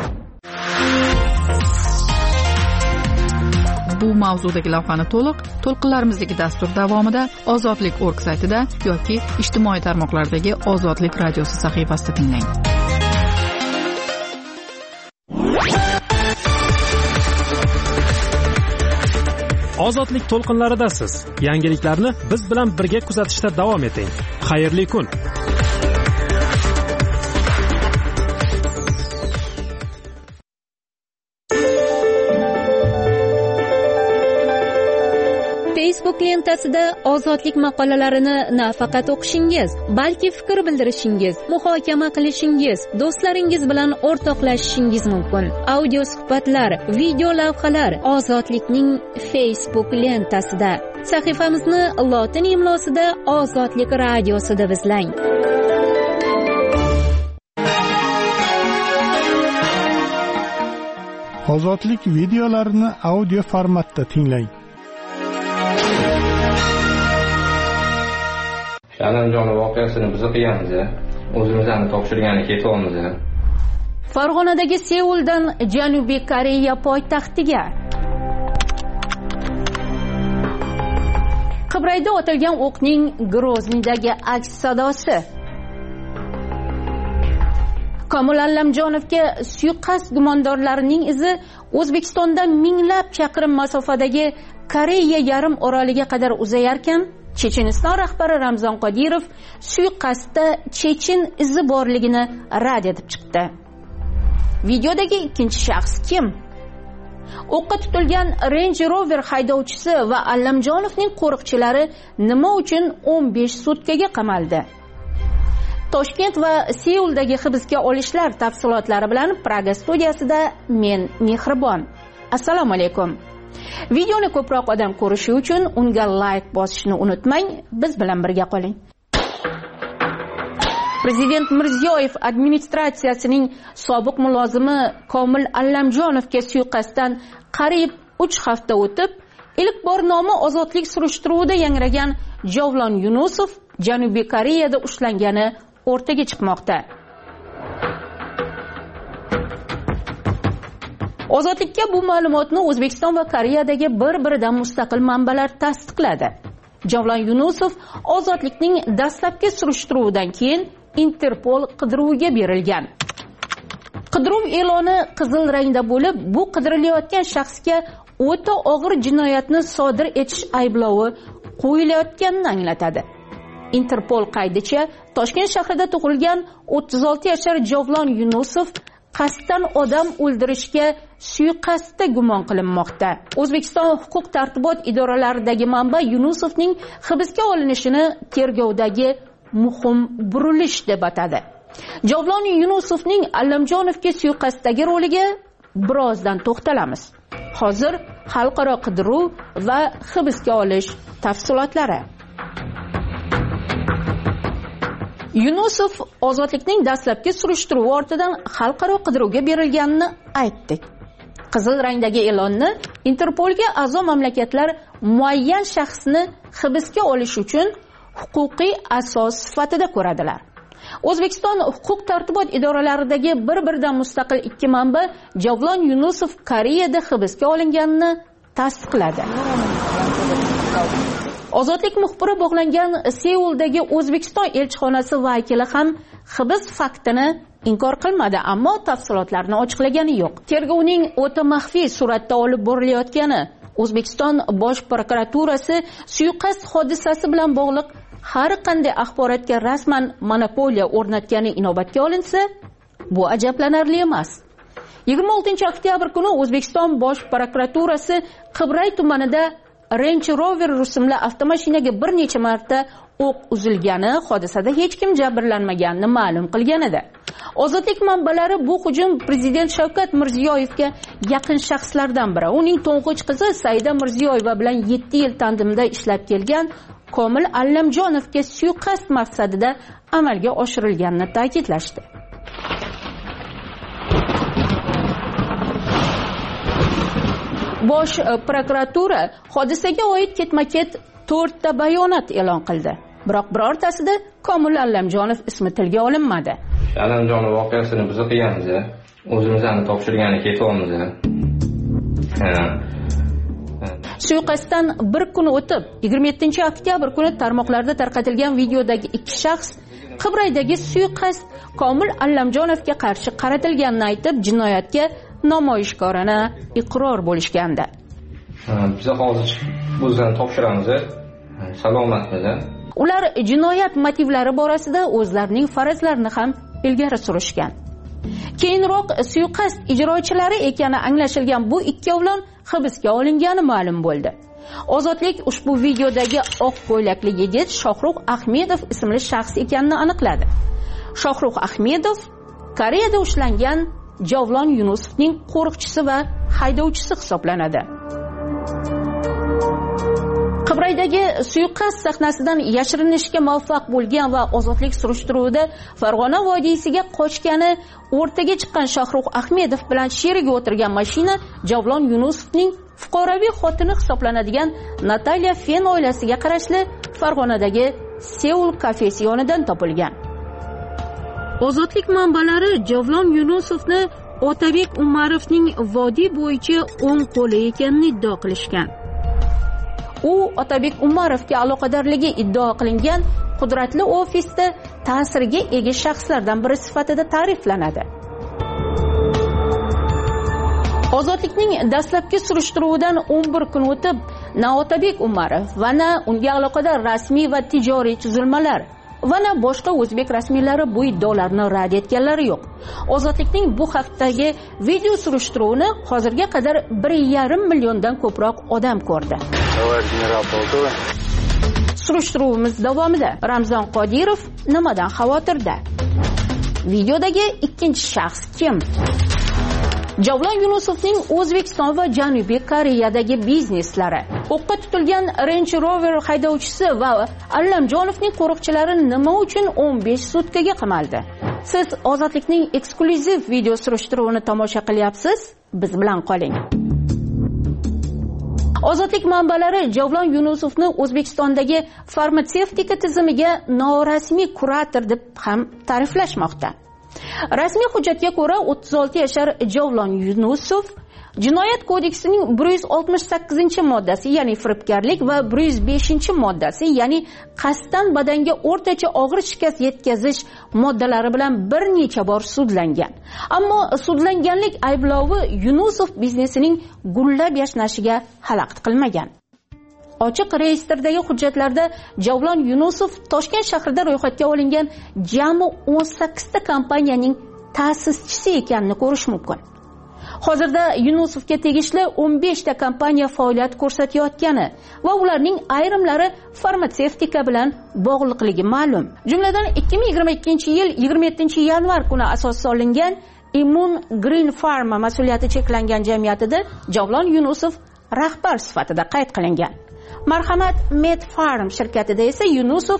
Bu mavzudagi lavhani to'lqinlarimizdagi dastur davomida ozodlik.org saytida yoki ijtimoiy tarmoqlardagi Ozodlik radiosi sahifasida tinglang. Ozodlik to'lqinlaridasiz. Yangiliklarni biz bilan birga kuzatishda davom eting. Xayrli kun. Facebook lentasida ozodlik maqolalarini nafaqat o'qishingiz, balki fikr bildirishingiz, muhokama qilishingiz, do'stlaringiz bilan o'rtoqlashishingiz mumkin. Audio suhbatlar, video lavhalar Ozodlikning Facebook lentasida. Sahifamizni lotin imlosida Ozodlik radiosi deb izlang. Ozodlik videolarini audio formatda tinglang. Andijon voqeasini biz qilganmiz, o'zimizni topshirgani ketyapmiz. Farg'onadagi Seuldan Janubiy Koreya poytaxtiga. Qibrayda otilgan o'qning Groznidagi aks sadosi. Komil Allamjonovga suiqasd gumondorlarining izi O'zbekistondan minglab chaqirim masofadagi Koreya yarim oroliga qadar uzayarkan, Checheniston rahbari Ramzan Qodirov suiqasdda chechen izi borligini rad etib chiqdi. Videodagi ikkinchi shaxs kim? O'qqa tutilgan Range Rover haydovchisi va Allamjonovning qo'riqchilari nima uchun 15 sutkaga qamaldi? Toshkent va Seuldagi hibsga olishlar tafsilotlari bilan Praga studiyasida men Mehribon. Assalomu alaykum. Videoni ko'proq odam ko'rishi uchun unga like bosishni unutmang. Biz bilan birga qoling. Prezident Mirziyoyev administratsiyasining sobiq mulozimi Komil Allamjonovga suiqasddan qariyb 3 hafta o'tib, ilk bor nomi ozodlik surishtiruvida yangragan Javlon Yunusov Janubiy Koreyada ushlangani o'rtaga chiqmoqda. Ozodlikka bu ma'lumotni O'zbekiston va Koreyadagi bir-biridan mustaqil manbalar tasdiqladi. Javlon Yunusov ozodlikning dastlabki surishtiruvidan keyin Interpol qidiruviga berilgan. Qidiruv e'loni qizil rangda bo'lib, bu qidirilayotgan shaxsga o'ta og'ir jinoyatni sodir etish ayblovi qo'yilayotganini anglatadi. Interpol qaydicha Toshkent shahrida tug'ilgan 36 yashar Javlon Yunusov qasddan odam o'ldirishga suiqasdda gumon qilinmoqda. O'zbekiston huquq tartibot idoralaridagi manba Yunusovning hibsga olinishini tergovdagi muhim burilish deb atadi. Javlon Yunusovning Allamjonovga suiqasddagi roliga birozdan to'xtalamiz. Hozir xalqaro qidiruv va hibsga olish tafsilotlari. Yunusov ozodlikning dastlabki surishtiruvi ortidan xalqaro qidiruvga berilganini aytdik. Qizil rangdagi e'lonni Interpolga a'zo mamlakatlar muayyan shaxsni hibsga olish uchun huquqiy asos sifatida ko'radilar. O'zbekiston huquq tartibot idoralaridagi bir-biridan mustaqil ikki manba Javlon Yunusov Koreyada hibsga olinganini tasdiqladi. Ozodlik muxbiri bog'langan Seuldagi O'zbekiston elchixonasi vakili ham hibs faktini inkor qilmadi, ammo tafsilotlarni ochiqlagani yo'q. Tergovning o'ta maxfiy suratda olib borilayotgani, O'zbekiston Bosh prokuraturasi suiqasd hodisasi bilan bog'liq har qanday axborotga rasman monopoliya o'rnatgani inobatga olinsa, bu ajablanarli emas. 26-oktyabr kuni O'zbekiston Bosh prokuraturasi Qibray tumanida Range Rover rusumli avtomashinaga bir necha marta o'q uzilgani, hodisada hech kim jabrlanmaganini ma'lum qilgan edi. Ozodlik manbalari bu hujum prezident Shavkat Mirziyoyevga yaqin shaxslardan biri, uning to'ng'ich qizi Saida Mirziyoyeva bilan 7 yil tandemda ishlab kelgan Komil Allamjonovga suiqasd maqsadida amalga oshirilganini ta'kidlashdi. Bosh prokuratura hodisaga oid ketma-ket 4 ta bayonot e'lon qildi. Biroq birortasida Komil Allamjonov ismi tilga olinmadi. Allamjonov voqeasini biz qilganmiz, o'zimizni topshirgani ketyapmiz. Suiqasddan bir kun o'tib, 27-oktyabr kuni tarmoqlarda tarqatilgan videodagi ikki shaxs Qibraydagi suiqasd Komil Allamjonovga qarshi qaratilganini aytib, jinoyatga namoyishkorona iqror bo'lishgandi. Biz hozir o'zimizni topshiramiz. Salomatmiz. Ular jinoyat motivlari borasida o'zlarining farazlarini ham ilgari surishgan. Keyinroq suiqasd ijrochilari ekani anglashilgan bu ikkovlon hibsga olingani ma'lum bo'ldi. Ozodlik ushbu videodagi oq ko'ylakli yigit Shohrux Ahmedov ismli shaxs ekanini aniqladi. Shohrux Ahmedov Koreyada ushlangan Javlon Yunusovning qo'riqchisi va haydovchisi hisoblanadi. Qibraydagi suiqasd sahnasidan yashirinishga muvaffaq bo'lgan va ozodlik surishtiruvida Farg'ona vodiysiga qochgani o'rtaga chiqqan Shohrux Ahmedov bilan sherigi o'tirgan mashina Javlon Yunusovning fuqaroviy xotini hisoblanadigan Natalya Fen oilasiga qarashli Farg'onadagi Seul kafesi yonidan topilgan. Ozodlik manbalari Javlon Yunusovni Otabek Umarovning vodiy bo'yicha o'ng qo'li ekanini iddao qilishgan. U Otabek Umarovga aloqadorligi iddao qilingan qudratli ofisda ta'sirga ega shaxslardan biri sifatida ta'riflanadi. Ozodlikning dastlabki surishtiruvidan 11 kun o'tib, na Otabek Umarov va na unga aloqador rasmiy va tijoriy tuzilmalar va na boshqa o'zbek rasmiylari bu iddaolarni rad etganlari yo'q. Ozodlikning bu haqdagi video surishtiruvini hozirga qadar 1,5 milliondan ko'proq odam ko'rdi. Surishtiruvimiz davomida Ramzon Qodirov nimadan xavotirda? Videodagi ikkinchi shaxs kim? Javlon Yunusovning O'zbekiston va Janubiy Koreyadagi bizneslari, o'qqa tutilgan Range Rover haydovchisi va Allamjonovning qo'riqchilari nima uchun 15 sutkaga qamaldi? Siz Ozodlikning eksklyuziv video surishtiruvini tomosha qilyapsiz? Biz bilan qoling. Ozodlik manbalari Javlon Yunusovni O'zbekistondagi farmatsevtika tizimiga norasmiy kurator deb ham ta'riflashmoqda. Rasmiy hujjatga ko'ra 36 yashar Javlon Yunusov Jinoyat kodeksining 168-moddasi, ya'ni firibgarlik va 105-moddasi, ya'ni qasddan badanga o'rtacha og'ir shikast yetkazish moddalari bilan bir necha bor sudlangan. Ammo sudlanganlik ayblovi Yunusov biznesining gullab yashnashiga xalaqit qilmagan. Ochiq reyestrdagi hujjatlarda Javlon Yunusov Toshkent shahrida ro'yxatga olingan jami 18 ta kompaniyaning ta'sischisi ekanini ko'rish mumkin. Hozirda Yunusovga tegishli 15 ta kompaniya faoliyat ko'rsatayotgani va ularning ayrimlari farmatsevtika bilan bog'liqligi ma'lum. Jumladan 2022-yil 27-yanvar kuni asos solingan Immun Green Pharma mas'uliyati cheklangan jamiyatida Javlon Yunusov rahbar sifatida qayd qilingan. Marhamat Medfarm shirkatida esa Yunusov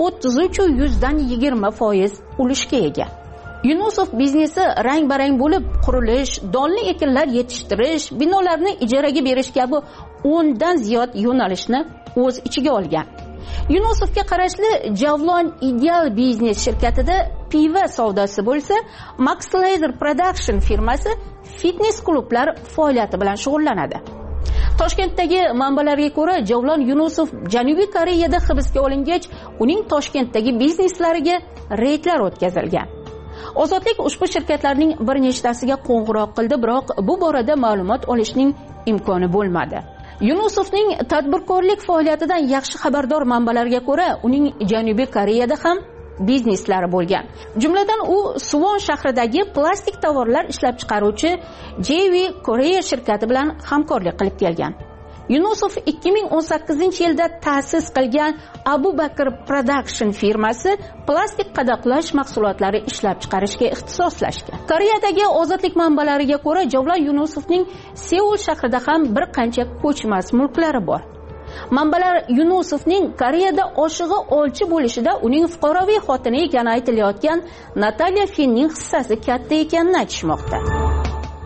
33-20% ulushga ega. Yunusov biznesi rang-barang bo'lib, qurilish, donli ekinlar yetishtirish, binolarni ijaraga berish kabi 10 dan ziyod yo'nalishni o'z ichiga olgan. Yunusovga qarashli Javlon Ideal Biznes shirkatida piva savdosi bo'lsa, Max Laser Production firmasi fitness klublar faoliyati bilan shug'ullanadi. Toshkentdagi manbalarga ko'ra, Javlon Yunusov Janubiy Koreyada hibsga olingach, uning Toshkentdagi bizneslariga reydlar o'tkazilgan. Ozodlik ushbu shirkatlarning bir nechtasiga qo'ng'iroq qildi, biroq bu borada ma'lumot olishning imkoni bo'lmadi. Yunusovning tadbirkorlik faoliyatidan yaxshi xabardor manbalarga ko'ra, uning Janubiy Koreyada ham bizneslari bo'lgan. Jumladan u Suwon shahridagi plastik tovarlar ishlab chiqaruvchi JV Koreya shirkati bilan hamkorlik qilib kelgan. Yunusov 2018-yilda ta'sis qilgan Abu Bakr Production firmasi plastik qadoqlash mahsulotlari ishlab chiqarishga ixtisoslashgan. Koreyadagi ozodlik manbalariga ko'ra, Javlon Yunusovning Seul shahrida ham bir qancha ko'chmas mulklari bor. Manbalar Yunusovning Koreyada oshig'i olchi bo'lishida uning fuqaroviy xotini ekani aytilayotgan Natalya Fenning hissasi katta ekanini aytishmoqda.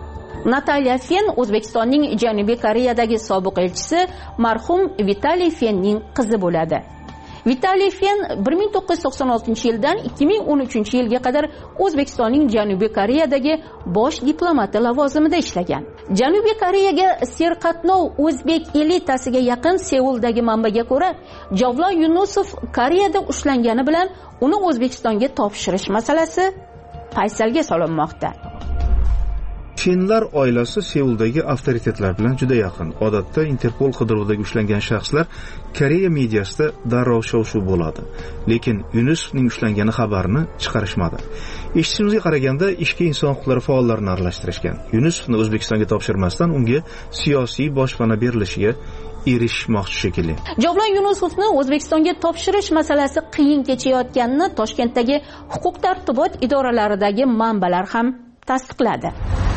Natalya Fen O'zbekistonning Janubiy Koreyadagi sobiq elchisi marhum Vitaliy Fenning qizi bo'ladi. Vitaliy Fen 1996-yildan 2013-yilga qadar O'zbekistonning Janubiy Koreyadagi bosh diplomati lavozimida ishlagan. Janubiy Koreyaga serqatnov o'zbek elitasiga yaqin Seuldagi manbaga ko'ra, Javlon Yunusov Koreyada ushlangani bilan uni O'zbekistonga topshirish masalasi paysalga solinmoqda. Fenlar oilasi Seuldagi avtoritetlar bilan juda yaqin. Odatda Interpol qidiruvida ushlangan shaxslar Koreya mediasida darrov shov-shuv bo'ladi. Lekin Yunusovning ushlangani xabarini chiqarishmadi. Eshitishimizga qaraganda ishga inson huquqlari faollarini aralashtirishgan. Yunusovni O'zbekistonga topshirmasdan unga siyosiy boshpana berilishiga erishmoqchi shekilli. Javlon Yunusovni O'zbekistonga topshirish masalasi qiyin kechayotganini Toshkentdagi huquq tartibot idoralaridagi manbalar ham tasdiqladi.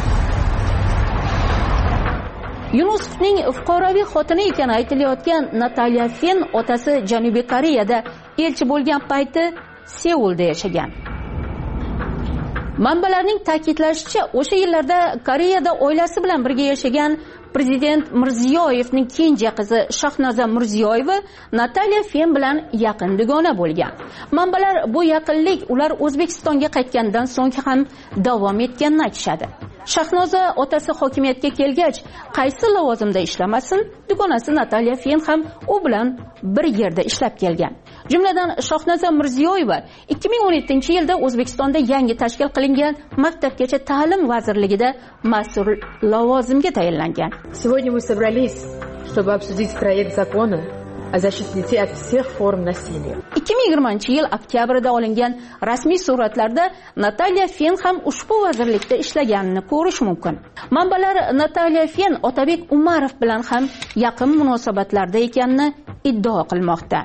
Yunusovning fuqaroviy xotini ekani aytilayotgan Natalya Fen otasi Janubiy Koreyada elchi bo'lgan payti Seulda yashagan. Manbalarning ta'kidlashicha, o'sha yillarda Koreyada oilasi bilan birga yashagan Prezident Mirziyoyevning kenja qizi Shahnoza Mirziyoyeva Natalya Fen bilan yaqin dugona bo'lgan. Manbalar bu yaqinlik ular O'zbekistonga qaytgandan so'ng ham davom etganini aytishadi. Shahnoza otasi hokimiyatga kelgach, qaysi lavozimda ishlamasin, dugonasi Natalya Fen ham u bilan bir yerda ishlab kelgan. Jumladan Shahnoza Mirziyoyeva 2017-yilda O'zbekistonda yangi tashkil qilingan Maktabgacha ta'lim vazirligida mas'ul lavozimga tayinlangan. Сегодня мы собрались, чтобы обсудить проект закона о защите детей от всех форм насилия. 2020-yil oktyabrda olingan rasmiy suratlarda Natalya Fen ham ushbu vazirlikda ishlaganini ko'rish mumkin. Manbalar Natalya Fen Otabek Umarov bilan ham yaqin munosabatlarda ekanini iddao qilmoqda.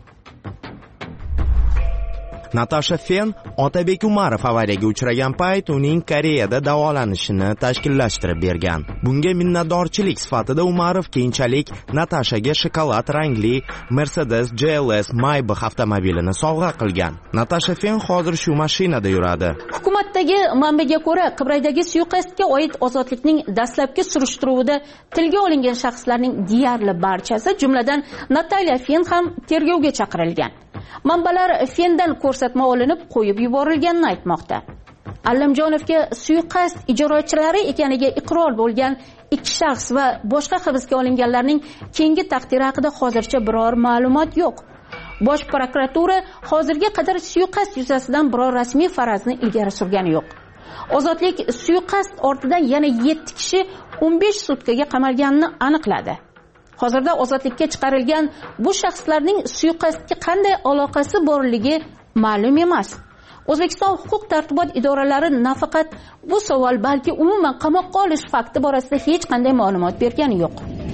Natasha Fen Otabek Umarov avariyaga uchragan payt uning Koreyada davolanishini tashkillashtirib bergan. Bunga minnatdorchilik sifatida Umarov keyinchalik Natashaga shokolad rangli Mercedes GLS Maybach avtomobilini sovg'a qilgan. Natasha Fen hozir shu mashinada yuradi. Hukumatdagi manbaga ko'ra, Qibraydagi suiqasdga oid ozodlikning dastlabki surishtiruvida tilga olingan shaxslarning deyarli barchasi, jumladan Natalya Fen ham tergovga chaqirilgan. Manbalar Fendan ko'rsatma olinib qo'yib yuborilganini aytmoqda. Allamjonovga suiqasd ijrochilari ekaniga iqror bo'lgan ikki shaxs va boshqa hibsga olinganlarning keyingi taqdiri haqida hozircha biror ma'lumot yo'q. Bosh prokuratura hozirga qadar suiqasd yuzasidan biror rasmiy farazni ilgari surgani yo'q. Ozodlik suiqasd ortidan yana 7 kishi 15 sutkaga qamalganini aniqladi. Hozirda ozodlikka chiqarilgan bu shaxslarning suiqasdga qanday aloqasi borligi ma'lum emas. O'zbekiston huquq tartibot idoralari nafaqat bu savol, balki umuman qamoqqa olish fakti borasida hech qanday ma'lumot bergani yo'q.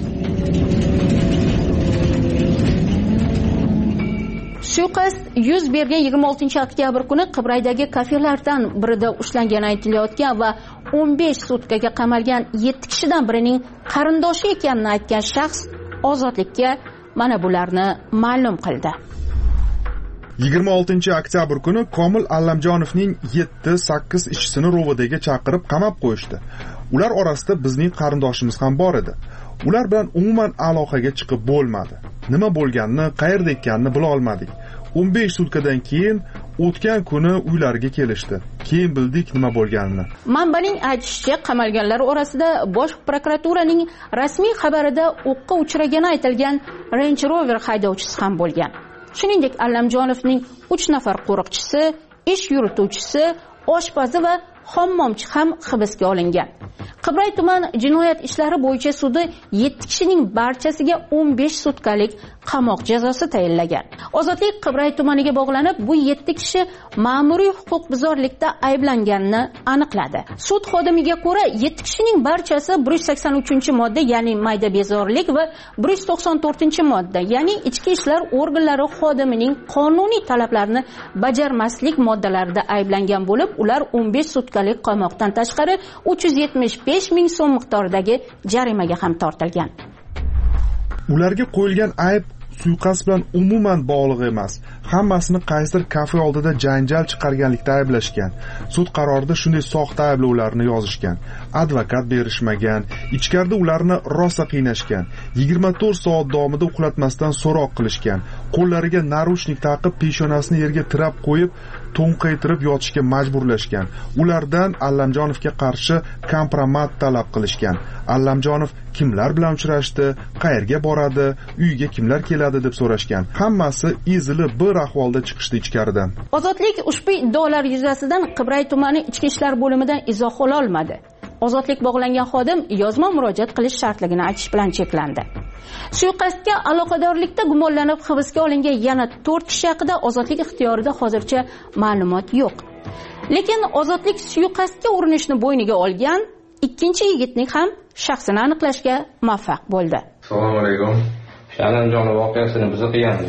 Suiqasd yuz bergan 26-oktyabr kuni Qibraydagi kafelardan birida ushlangani aytilayotgan va 15 sutkaga qamalgan 7 kishidan birining qarindoshi ekanini aytgan shaxs ozodlikka mana bularni ma'lum qildi. 26-oktyabr kuni Komil Allamjonovning 7-8 ishchisini Rovodaga chaqirib qamab qo'yishdi. Ular orasida bizning qarindoshimiz ham bor edi. Ular bilan umuman aloqaga chiqib bo'lmadi. Nima bo'lganini, qayerda ekanini bila olmadik. 15 sutkadan keyin o'tgan kuni uylariga kelishdi. Keyin bildik nima bo'lganini. Manbaning aytishicha, qamalganlar orasida Bosh prokuraturaning rasmiy xabarida o'qqa uchragani aytilgan Range Rover haydovchisi ham bo'lgan. Shuningdek, Allamjonovning 3 nafar qo'riqchisi, ish yurituvchisi, oshpazi va hammomchi ham hibsga olingan. Qibray tuman jinoyat ishlari bo'yicha sudi 7 kishining barchasiga 15 sutkalik qamoq jazosi tayinlagan. Ozodlik Qibray tumaniga bog'lanib, bu 7 kishi ma'muriy huquqbuzarlikda ayblanganini aniqladi. Sud xodimiga ko'ra, 7 kishining barchasi 183-modda, ya'ni mayda bezorilik va 194-modda, ya'ni ichki ishlar organlari xodimining qonuniy talablarini bajarmaslik moddalarida ayblangan bo'lib, ular 15 sutkalik qamoqdan tashqari 375 ming so'm miqdoridagi jarimaga ham tortilgan. Ularga qo'yilgan ayb suiqasd bilan umuman bog'liq emas. Hammasini qaysidir kafe oldida janjal chiqarganlikda ayblashgan. Sud qarorida shunday soxta ayblovlarni yozishgan. advokat berishmagan, ichkarida ularni rosa qiynashgan, 24 soat davomida uxlatmasdan so'roq qilishgan, qo'llariga narushnik taqib peshonasini yerga tirab qo'yib to'nqaytirib yotishga majburlashgan. Ulardan Allamjonovga qarshi kompromat talab qilishgan. Allamjonov kimlar bilan uchrashdi, qayerga boradi, uyiga kimlar keladi deb so'rashgan. Hammasi ezilib bir ahvolda chiqishdi ichkaridan. Ozodlik ushbu iddaolar yuzasidan Qibray tumani ichki ishlar bo'limidan izoh ola olmadi. Ozodlik bog'langan xodim yozma murojaat qilish shartligini aytish bilan cheklandi. Suiqasdga aloqadorlikda gumonlanib hibsga olingan yana 4 kishi haqida Ozodlik ixtiyorida hozircha ma'lumot yo'q. Lekin Ozodlik suiqasdga urinishni bo'yniga olgan ikkinchi yigitning ham shaxsini aniqlashga muvaffaq bo'ldi. Assalomu alaykum. Allamjonov voqeasini biz qilganmiz.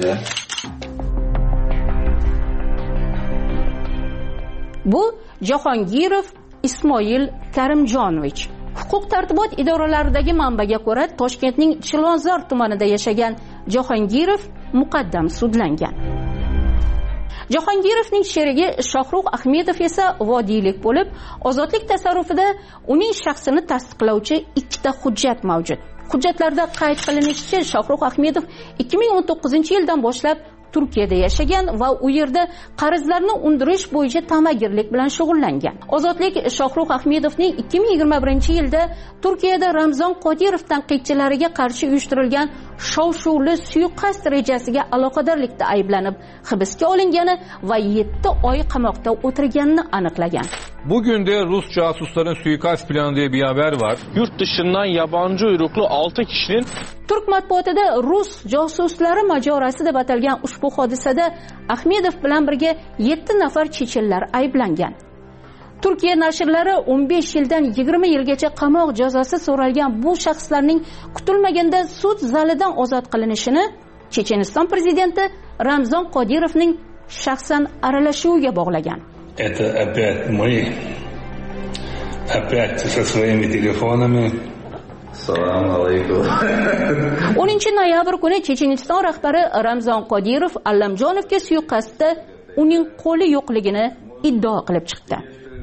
Bu Jahongirov Ismoil Karimjonovich. Huquq-tartibot idoralaridagi manbaga ko'ra, Toshkentning Chilonzor tumanida yashagan Jahongirov muqaddam sudlangan. Jahongirovning sherigi Shohruh Ahmedov esa vodiylik bo'lib, Ozodlik tasarrufida uning shaxsini tasdiqlovchi ikkita hujjat mavjud. Hujjatlarda qayd qilinishicha, Shohruh Ahmedov 2019-yildan boshlab Turkiyada yashagan va u yerda qarzlarni undirish bo'yicha ta'magirlik bilan shug'ullangan. Ozodlik Shohruh Ahmedovning 2021-yilda Turkiyada Ramzon Qodirov tanqidchilariga qarshi uyushtirilgan shov-shuvli suiqasd rejasiga aloqadorlikda ayblanib hibsga olingani va 7 oy qamoqda o'tirganini aniqlagan. Bugün de Rus casusların suikast planı diye bir haber var. Yurt dışından yabancı uyruklu 6 kişinin Turk matbuotida Rus josuslari majorasi deb atalgan ushbu hodisada Ahmedov bilan birga 7 nafar chechenlar ayblangan. Turkiya nashrlari 15 yildan 20 yilgacha qamoq jazosi so'ralgan bu shaxslarning kutilmaganda sud zalidan ozod qilinishini Checheniston prezidenti Ramzon Qodirovning shaxsan aralashuviga bog'lagan. Это опять мы. Опять со своими телефонами. Assalomu alaykum. 10-noyabr kuni Checheniston rahbari Ramzon Qodirov Allamjonovga suiqasdda uning qo'li yo'qligini iddao qilib chiqdi.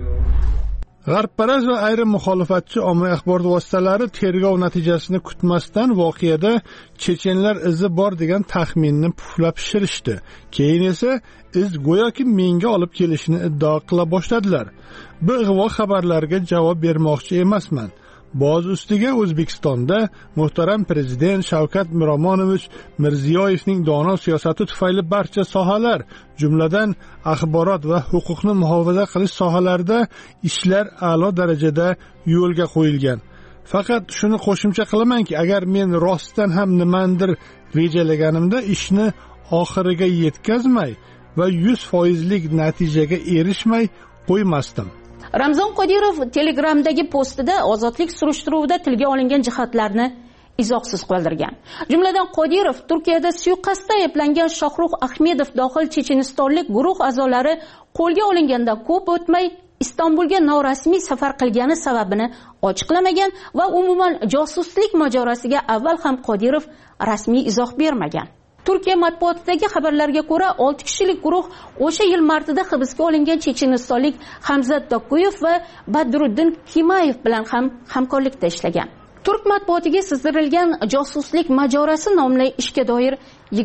G'arbparast va ayrim muxolifatchi ommaviy axborot vositalari tergov natijasini kutmasdan voqeada chechenlar izi bor degan taxminni puflab pishirishdi. Keyin esa iz go'yoki menga olib kelishini iddao qila boshladilar. Bu ig'vo xabarlarga javob bermoqchi emasman. Boz ustiga O'zbekistonda muhtaram prezident Shavkat Miromonovich Mirziyoyevning dono siyosati tufayli barcha sohalar, jumladan axborot va huquqni muhofaza qilish sohalarida ishlar a'lo darajada yo'lga qo'yilgan. Faqat shuni qo'shimcha qilamanki, agar men rostdan ham nimandir rejalaganimda ishni oxiriga yetkazmay va 100% natijaga erishmay qo'ymasdim. Ramzon Qodirov Telegramdagi postida ozodlik surishtiruvida tilga olingan jihatlarni izohsiz qoldirgan. Jumladan Qodirov Turkiyada suiqasdda ayblangan Shohruh Ahmedov dohil chechenistonlik guruh a'zolari qo'lga olingandan ko'p o'tmay Istanbulga norasmiy safar qilgani sababini ochiqlamagan va umuman josuslik majorasiga avval ham Qodirov rasmiy izoh bermagan. Turkiya matbuotidagi xabarlarga ko'ra 6 kishilik guruh o'sha yil martida hibsga olingan chechenistonlik Hamzat Dokuyev va Badruddin Kimayev bilan ham hamkorlikda ishlagan. Turk matbuotiga sizdirilgan josuslik majorasi nomli ishga doir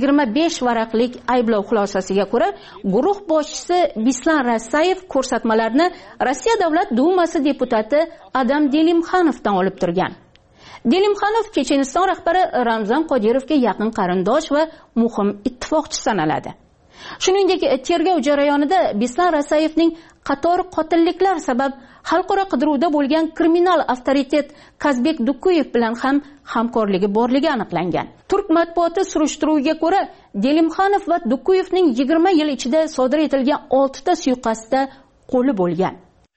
25 varaqlik ayblov xulosasiga ko'ra, guruh boshchisi Bislan Rasayev ko'rsatmalarni Rossiya Davlat Dumasi deputati Adam Delimxanovdan olib turgan. Delimxanov Checheniston rahbari Ramzon Qodirovga yaqin qarindosh va muhim ittifoqchi sanaladi. Shuningdek, tergov jarayonida Bislan Rasayevning qator qotilliklar sabab xalqaro qidiruvda bo'lgan kriminal avtoritet Kazbek Dukuyev bilan ham hamkorligi borligi aniqlangan. Turk matbuoti surishtiruviga ko'ra, Delimxanov va Dukuyevning 20 yil ichida sodir etilgan 6 ta suiqasdda qo'li bo'lgan.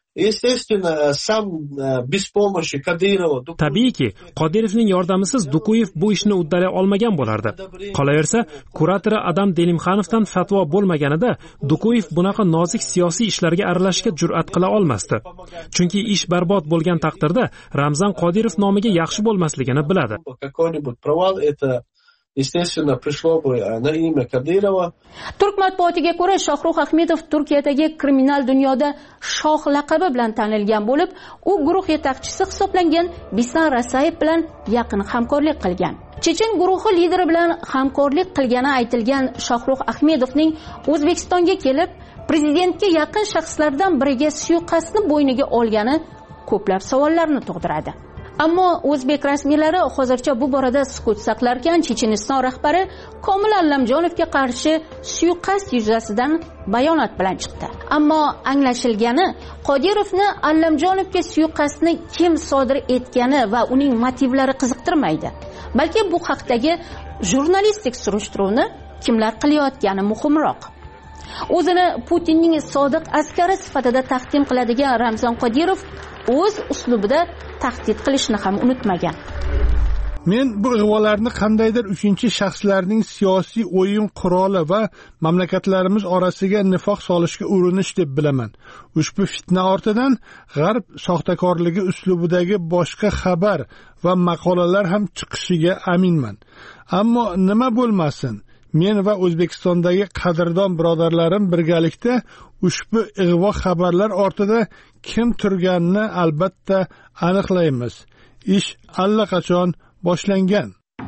Tabiiyki, Qodirovning yordamisiz Dukuyev bu ishni uddalay olmagan bo'lardi. Qolaversa, kuratori Adam Delimxanovdan fatvo bo'lmaganida Dukuyev bunaqa nozik siyosiy ishlarga aralashishga jur'at qila olmasdi. Chunki ish barbod bo'lgan taqdirda Ramzon Qodirov nomiga yaxshi bo'lmasligini biladi. естественно, пришло бы на имя Кадырова. Turk matbuotiga ko'ra, Shohrux Ahmedov Turkiyadagi kriminal dunyoda shoh laqabi bilan tanilgan bo'lib, u guruh yetakchisi hisoblangan Bisan Rasayev bilan yaqin hamkorlik qilgan. Chechen guruhi lideri bilan hamkorlik qilgani aytilgan Shohrux Ahmedovning O'zbekistonga kelib, prezidentga yaqin shaxslardan biriga suiqasdni bo'yniga olgani ko'plab savollarni tug'diradi. Ammo o'zbek rasmiylari hozircha bu borada sukut saqlarkan, Checheniston rahbari Komil Allamjonovga qarshi suiqasd yuzasidan bayonot bilan chiqdi. Ammo anglashilgani, Qodirovni Allamjonovga suiqasdni kim sodir etgani va uning motivlari qiziqtirmaydi. Balki bu haqdagi jurnalistik surishtiruvni kimlar qilayotgani muhimroq. O'zini Putinning sodiq askari sifatida taqdim qiladigan Ramzan Qodirov o'z uslubida tahdid qilishni ham unutmagan. Men bu ig'volarni qandaydir uchinchi shaxslarning siyosiy o'yin quroli va mamlakatlarimiz orasiga nifoq solishga urinish deb bilaman. Ushbu fitna ortidan g'arb soxtakorligi uslubidagi boshqa xabar va maqolalar ham chiqishiga aminman. Ammo nima bo'lmasin, men va O'zbekistondagi qadrdon birodarlarim birgalikda ushbu ig'vo xabarlar ortida kim turganini albatta aniqlaymiz. Ish allaqachon boshlangan.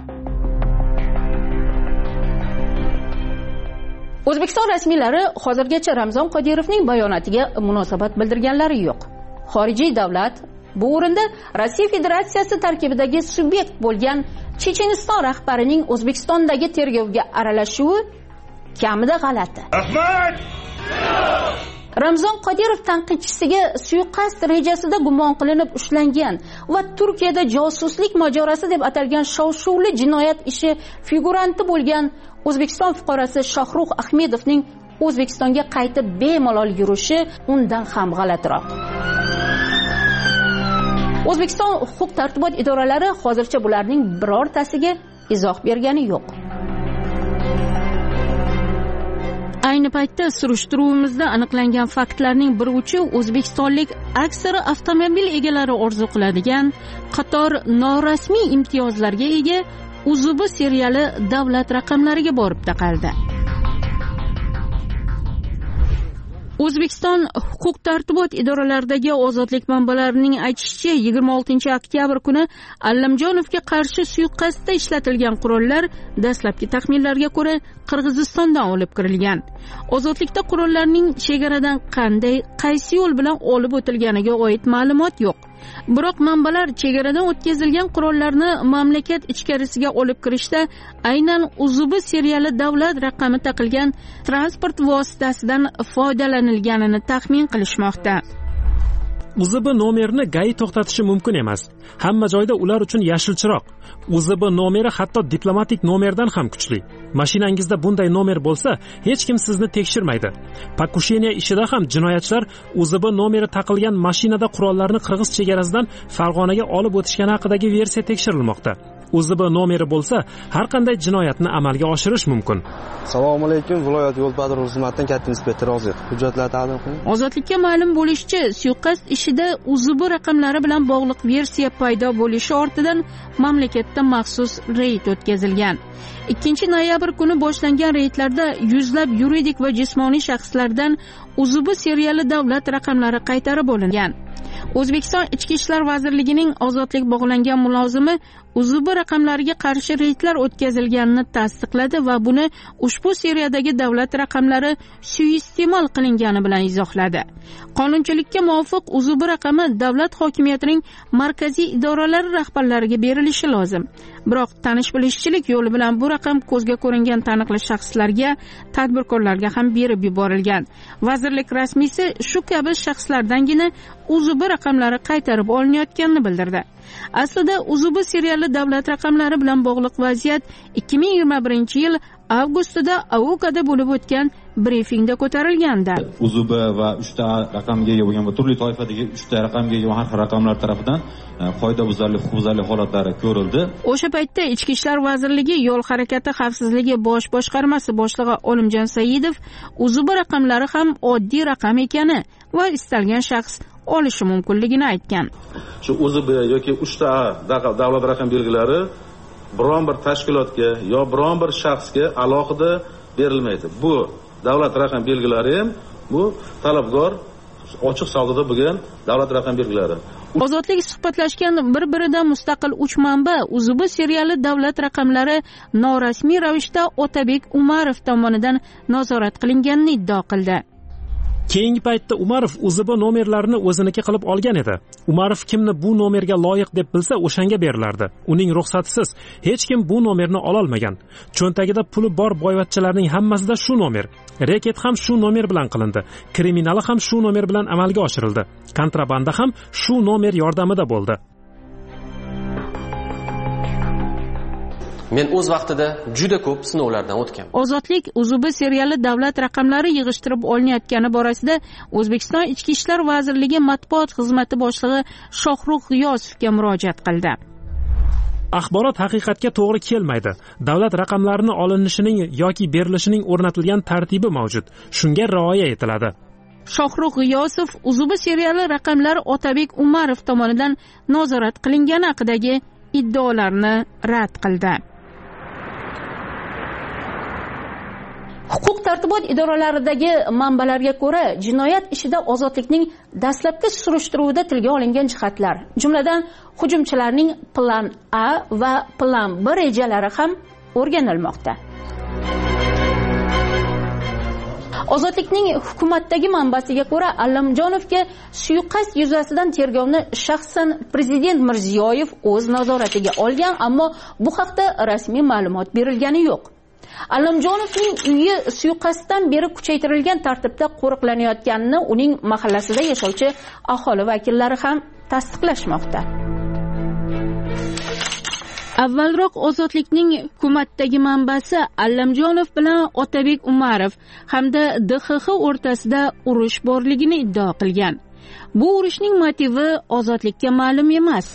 O'zbekiston rasmiylari hozirgacha Ramzan Qodirovning bayonotiga munosabat bildirganlari yo'q. Xorijiy davlat bu o'rinda Rossiya Federatsiyasi tarkibidagi subyekt bo'lgan Checheniston rahbarining O'zbekistondagi tergovga aralashuvi kamida g'alati. Rahmat! Ramzan Qodirov tanqidchisiga suiqasd rejasida gumon qilinib ushlangan va Turkiyada josuslik mojarosi deb atalgan shov-shuvli jinoyat ishi figuranti bo'lgan O'zbekiston fuqarosi Shohrux Ahmedovning O'zbekistonga qaytib bemalol yurishi undan ham g'alatiroq. O'zbekiston huquq-tartibot idoralari hozircha bularning birortasiga izoh bergani yo'q. Ayni paytda surishtiruvimizda aniqlangan faktlarning bir uchi o'zbekistonlik aksari avtomobil egalari orzu qiladigan qator norasmiy imtiyozlarga ega UZB seriyali davlat raqamlariga borib taqaldi. O'zbekiston huquq-tartibot idoralaridagi ozodlik manbalarining aytishicha, 26-oktyabr kuni Allamjonovga qarshi suiqasdda ishlatilgan qurollar dastlabki taxminlarga ko'ra Qirg'izistondan olib kirilgan. Ozodlikda qurollarning chegaradan qanday, qaysi yo'l bilan olib o'tilganiga oid ma'lumot yo'q. Biroq manbalar chegaradan o'tkazilgan qurollarni mamlakat ichkarisiga olib kirishda aynan UZB seriyali davlat raqami taqilgan transport vositasidan foydalanilganini taxmin qilishmoqda. UZB nomerini GAI to'xtatishi mumkin emas. Hamma joyda ular uchun yashil chiroq. UZB nomeri hatto diplomatik nomerdan ham kuchli. Mashinangizda bunday nomer bo'lsa, hech kim sizni tekshirmaydi. Pakusheniya ishida ham jinoyatchilar UZB nomeri taqilgan mashinada qurollarni Qirg'iz chegarasidan Farg'onaga olib o'tishgani haqidagi versiya tekshirilmoqda. UZB nomeri bo'lsa, har qanday jinoyatni amalga oshirish mumkin. Assalomu alaykum, viloyat yo'l-patrul xizmatidan katta inspektor Roziq. Hujjatlar taqdim qiling. Ozodlikka ma'lum bo'lishicha, suiqasd ishida UZB raqamlari bilan bog'liq versiya paydo bo'lishi ortidan mamlakatda maxsus reyd o'tkazilgan. 2-noyabr kuni boshlangan reydlarda yuzlab yuridik va jismoniy shaxslardan UZB seriyali davlat raqamlari qaytarib olingan. O'zbekiston Ichki ishlar vazirligining ozodlik bog'langan mulozimi UZB raqamlariga qarshi reydlar o'tkazilganini tasdiqladi va buni ushbu seriyadagi davlat raqamlari suiiste'mol qilingani bilan izohladi. Qonunchilikka muvofiq UZB raqami davlat hokimiyatining markaziy idoralari rahbarlariga berilishi lozim. Biroq tanish-bilishchilik yo'li bilan bu raqam ko'zga ko'ringan taniqli shaxslarga, tadbirkorlarga ham berib yuborilgan. Vazirlik rasmiysi shu kabi shaxslardangina UZB raqamlari qaytarib olinayotganini bildirdi. Aslida UZB seriyali davlat raqamlari bilan bog'liq vaziyat 2021-yil avgustida AOKada bo'lib o'tgan brifingda ko'tarilgandi. UZB va 3 ta raqamga ega bo'lgan va turli toifadagi 3 ta raqamga ega har xil raqamlar tomonidan qoidabuzarlik, huquqbuzarlik holatlari ko'rildi. O'sha paytda Ichki ishlar vazirligi yo'l harakati xavfsizligi bosh boshqarmasi boshlig'i Olimjon Saidov UZB raqamlari ham oddiy raqam ekani va istalgan shaxs olishi mumkinligini aytgan. Shu UZB yoki 3 ta davlat raqam belgilari biron bir tashkilotga yo biron bir shaxsga alohida berilmaydi. Bu davlat raqam belgilari ham bu talabgor ochiq savdoda bo'lgan davlat raqam belgilari. Ozodlik suhbatlashgan bir-biridan mustaqil 3 manba Uzubi seriali davlat raqamlari norasmiy ravishda Otabek Umarov tomonidan nazorat qilinganini iddao qildi. Keyingi paytda Umarov Uzubi nomerlarini o'ziniki qilib olgan edi. Umarov kimni bu nomerga loyiq deb bilsa, o'shanga berilardi. Uning ruxsatisiz hech kim bu nomerni ola olmagan. Cho'ntagida puli bor boyvachchalarning hammasida shu nomer. Reket ham shu nomer bilan qilindi. Kriminali ham shu nomer bilan amalga oshirildi. Kontrabanda ham shu nomer yordamida bo'ldi. Men o'z vaqtida juda ko'p sinovlardan o'tganman. Ozodlik Uzubi seriali davlat raqamlari yig'ishtirib olinayotgani borasida O'zbekiston Ichki ishlar vazirligi matbuot xizmati boshlig'i Shohrux G'iyosovga murojaat qildi. Axborot haqiqatga to'g'ri kelmaydi. Davlat raqamlarini olinishining yoki berilishining o'rnatilgan tartibi mavjud. Shunga rioya etiladi. Shohrux G'iyosov Uzubi seriali raqamlari Otabek Umarov tomonidan nazorat qilingani haqidagi iddaolarni rad qildi. Huquq tartibot idoralaridagi manbalarga ko'ra, jinoyat ishida ozodlikning dastlabki surishtiruvida tilga olingan jihatlar, jumladan hujumchilarning plan A va plan B rejalari ham o'rganilmoqda. Ozodlikning hukumatdagi manbasiga ko'ra, Allamjonovga suiqasd yuzasidan tergovni shaxsan prezident Mirziyoyev o'z nazoratiga olgan, ammo bu haqda rasmiy ma'lumot berilgani yo'q. Allamjonovning uyi suiqasddan beri kuchaytirilgan tartibda qo'riqlanayotganini uning mahallasida yashovchi aholi vakillari ham tasdiqlashmoqda. Avvalroq Ozodlikning hukumatdagi manbasi Allamjonov bilan Otabek Umarov hamda DXX o'rtasida urush borligini iddao qilgan. Bu urushning motivi Ozodlikka ma'lum emas.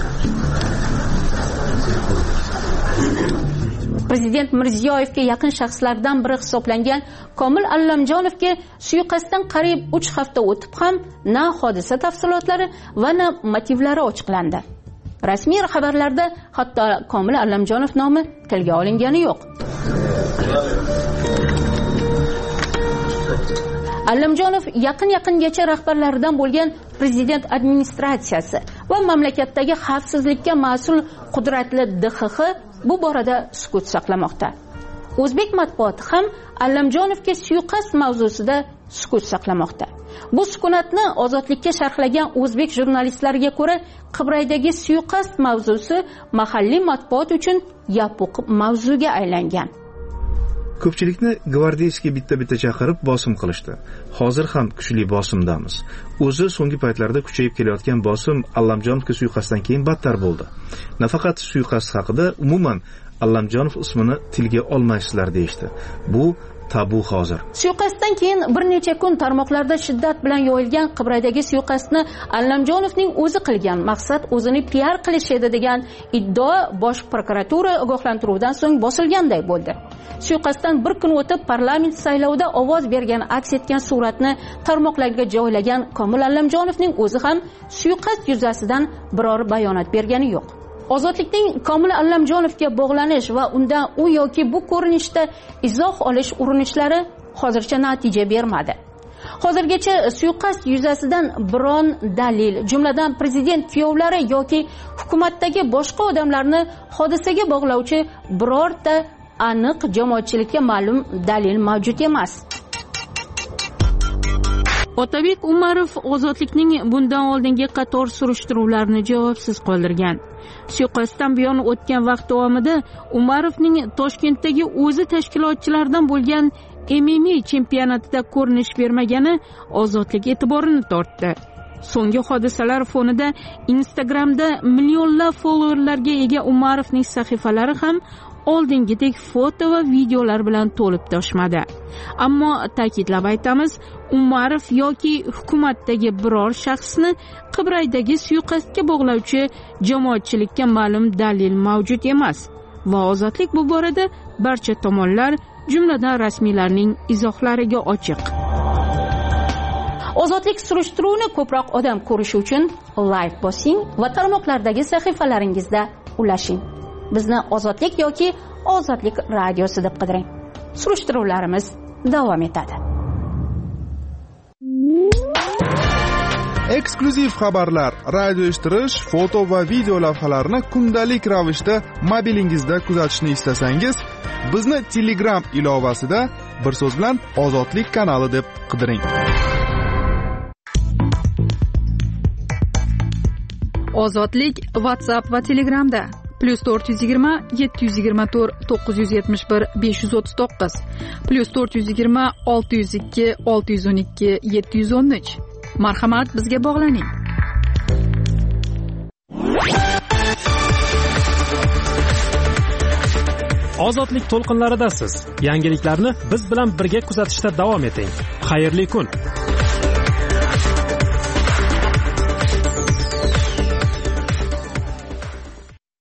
Prezident Mirziyoyevga yaqin shaxslardan biri hisoblangan Komil Allamjonovga suiqasddan qariyb 3 hafta o'tib ham na hodisa tafsilotlari va na motivlari ochiqlandi. Rasmiy xabarlarda hatto Komil Allamjonov nomi tilga olingani yo'q. Allamjonov yaqin-yaqingacha rahbarlaridan bo'lgan prezident administratsiyasi va mamlakatdagi xavfsizlikka mas'ul qudratli DXX bu borada sukut saqlamoqda. O'zbek matbuoti ham Allamjonovga suiqasd mavzusida sukut saqlamoqda. Bu sukunatni Ozodlikka sharhlagan o'zbek jurnalistlariga ko'ra, Qibraydagi suiqasd mavzusi mahalliy matbuot uchun yopiq mavzuga aylangan. Ko'pchilikni gvardeyskiy bitta-bitta chaqirib bosim qilishdi. Hozir ham kuchli bosimdamiz. O'zi so'nggi paytlarda kuchayib kelayotgan bosim Allamjonovga suiqasddan keyin battar bo'ldi. Nafaqat suiqasd haqida, umuman Allamjonov ismini tilga olmaysizlar deyishdi. Bu tabu hozir. Suiqasddan keyin bir necha kun tarmoqlarda shiddat bilan yoyilgan Qibraydagi suiqasdni Allamjonovning o'zi qilgan, maqsad o'zini PR qilish edi degan iddao bosh prokuratura ogohlantiruvdan so'ng bosilganday bo'ldi. Suiqasddan bir kun o'tib parlament saylovida ovoz bergan aks etgan suratni tarmoqlarga joylagan Komil Allamjonovning o'zi ham suiqasd yuzasidan biror bayonot bergani yo'q. Ozodlikning Komil Allamjonovga bog'lanish va undan u yoki bu ko'rinishda izoh olish urinishlari hozircha natija bermadi. Hozirgacha suiqasd yuzasidan biron dalil, jumladan prezident kuyovlari yoki hukumatdagi boshqa odamlarni hodisaga bog'lovchi birorta aniq jamoatchilikka ma'lum dalil mavjud emas. Otabek Umarov Ozodlikning bundan oldingi qator surishtiruvlarni javobsiz qoldirgan. Suiqasddan buyon o'tgan vaqt davomida Umarovning Toshkentdagi o'zi tashkilotchilardan bo'lgan MMA chempionatida ko'rinish bermagani Ozodlik e'tiborini tortdi. So'nggi hodisalar fonida Instagramda millionlab followerlarga ega Umarovning sahifalari ham oldingidek foto va videolar bilan to'lib toshmadi. Ammo ta'kidlab aytamiz, Umarov yoki hukumatdagi biror shaxsni Qibraydagi suiqasdga bog'lovchi jamoatchilikka ma'lum dalil mavjud emas va Ozodlik bu borada barcha tomonlar, jumladan rasmiylarning izohlariga ochiq. Ozodlik surishtiruvini ko'proq odam ko'rishi uchun like bosing va tarmoqlardagi sahifalaringizda ulashing. bizni ozodlik yoki ozodlik radiosi deb qidiring. Surishtiruvlarimiz davom etadi. Eksklyuziv xabarlar, radio eshittirish, foto va video lavhalarni kundalik ravishda mobilingizda kuzatishni istasangiz, bizni Telegram ilovasida bir so'z bilan Ozodlik kanali deb qidiring. Ozodlik WhatsApp va Telegramda +420 724 971 539 +420 602 612 713. Marhamat, bizga bog'laning. Ozodlik to'lqinlaridasiz. Yangiliklarni biz bilan birga kuzatishda davom eting. Xayrli kun.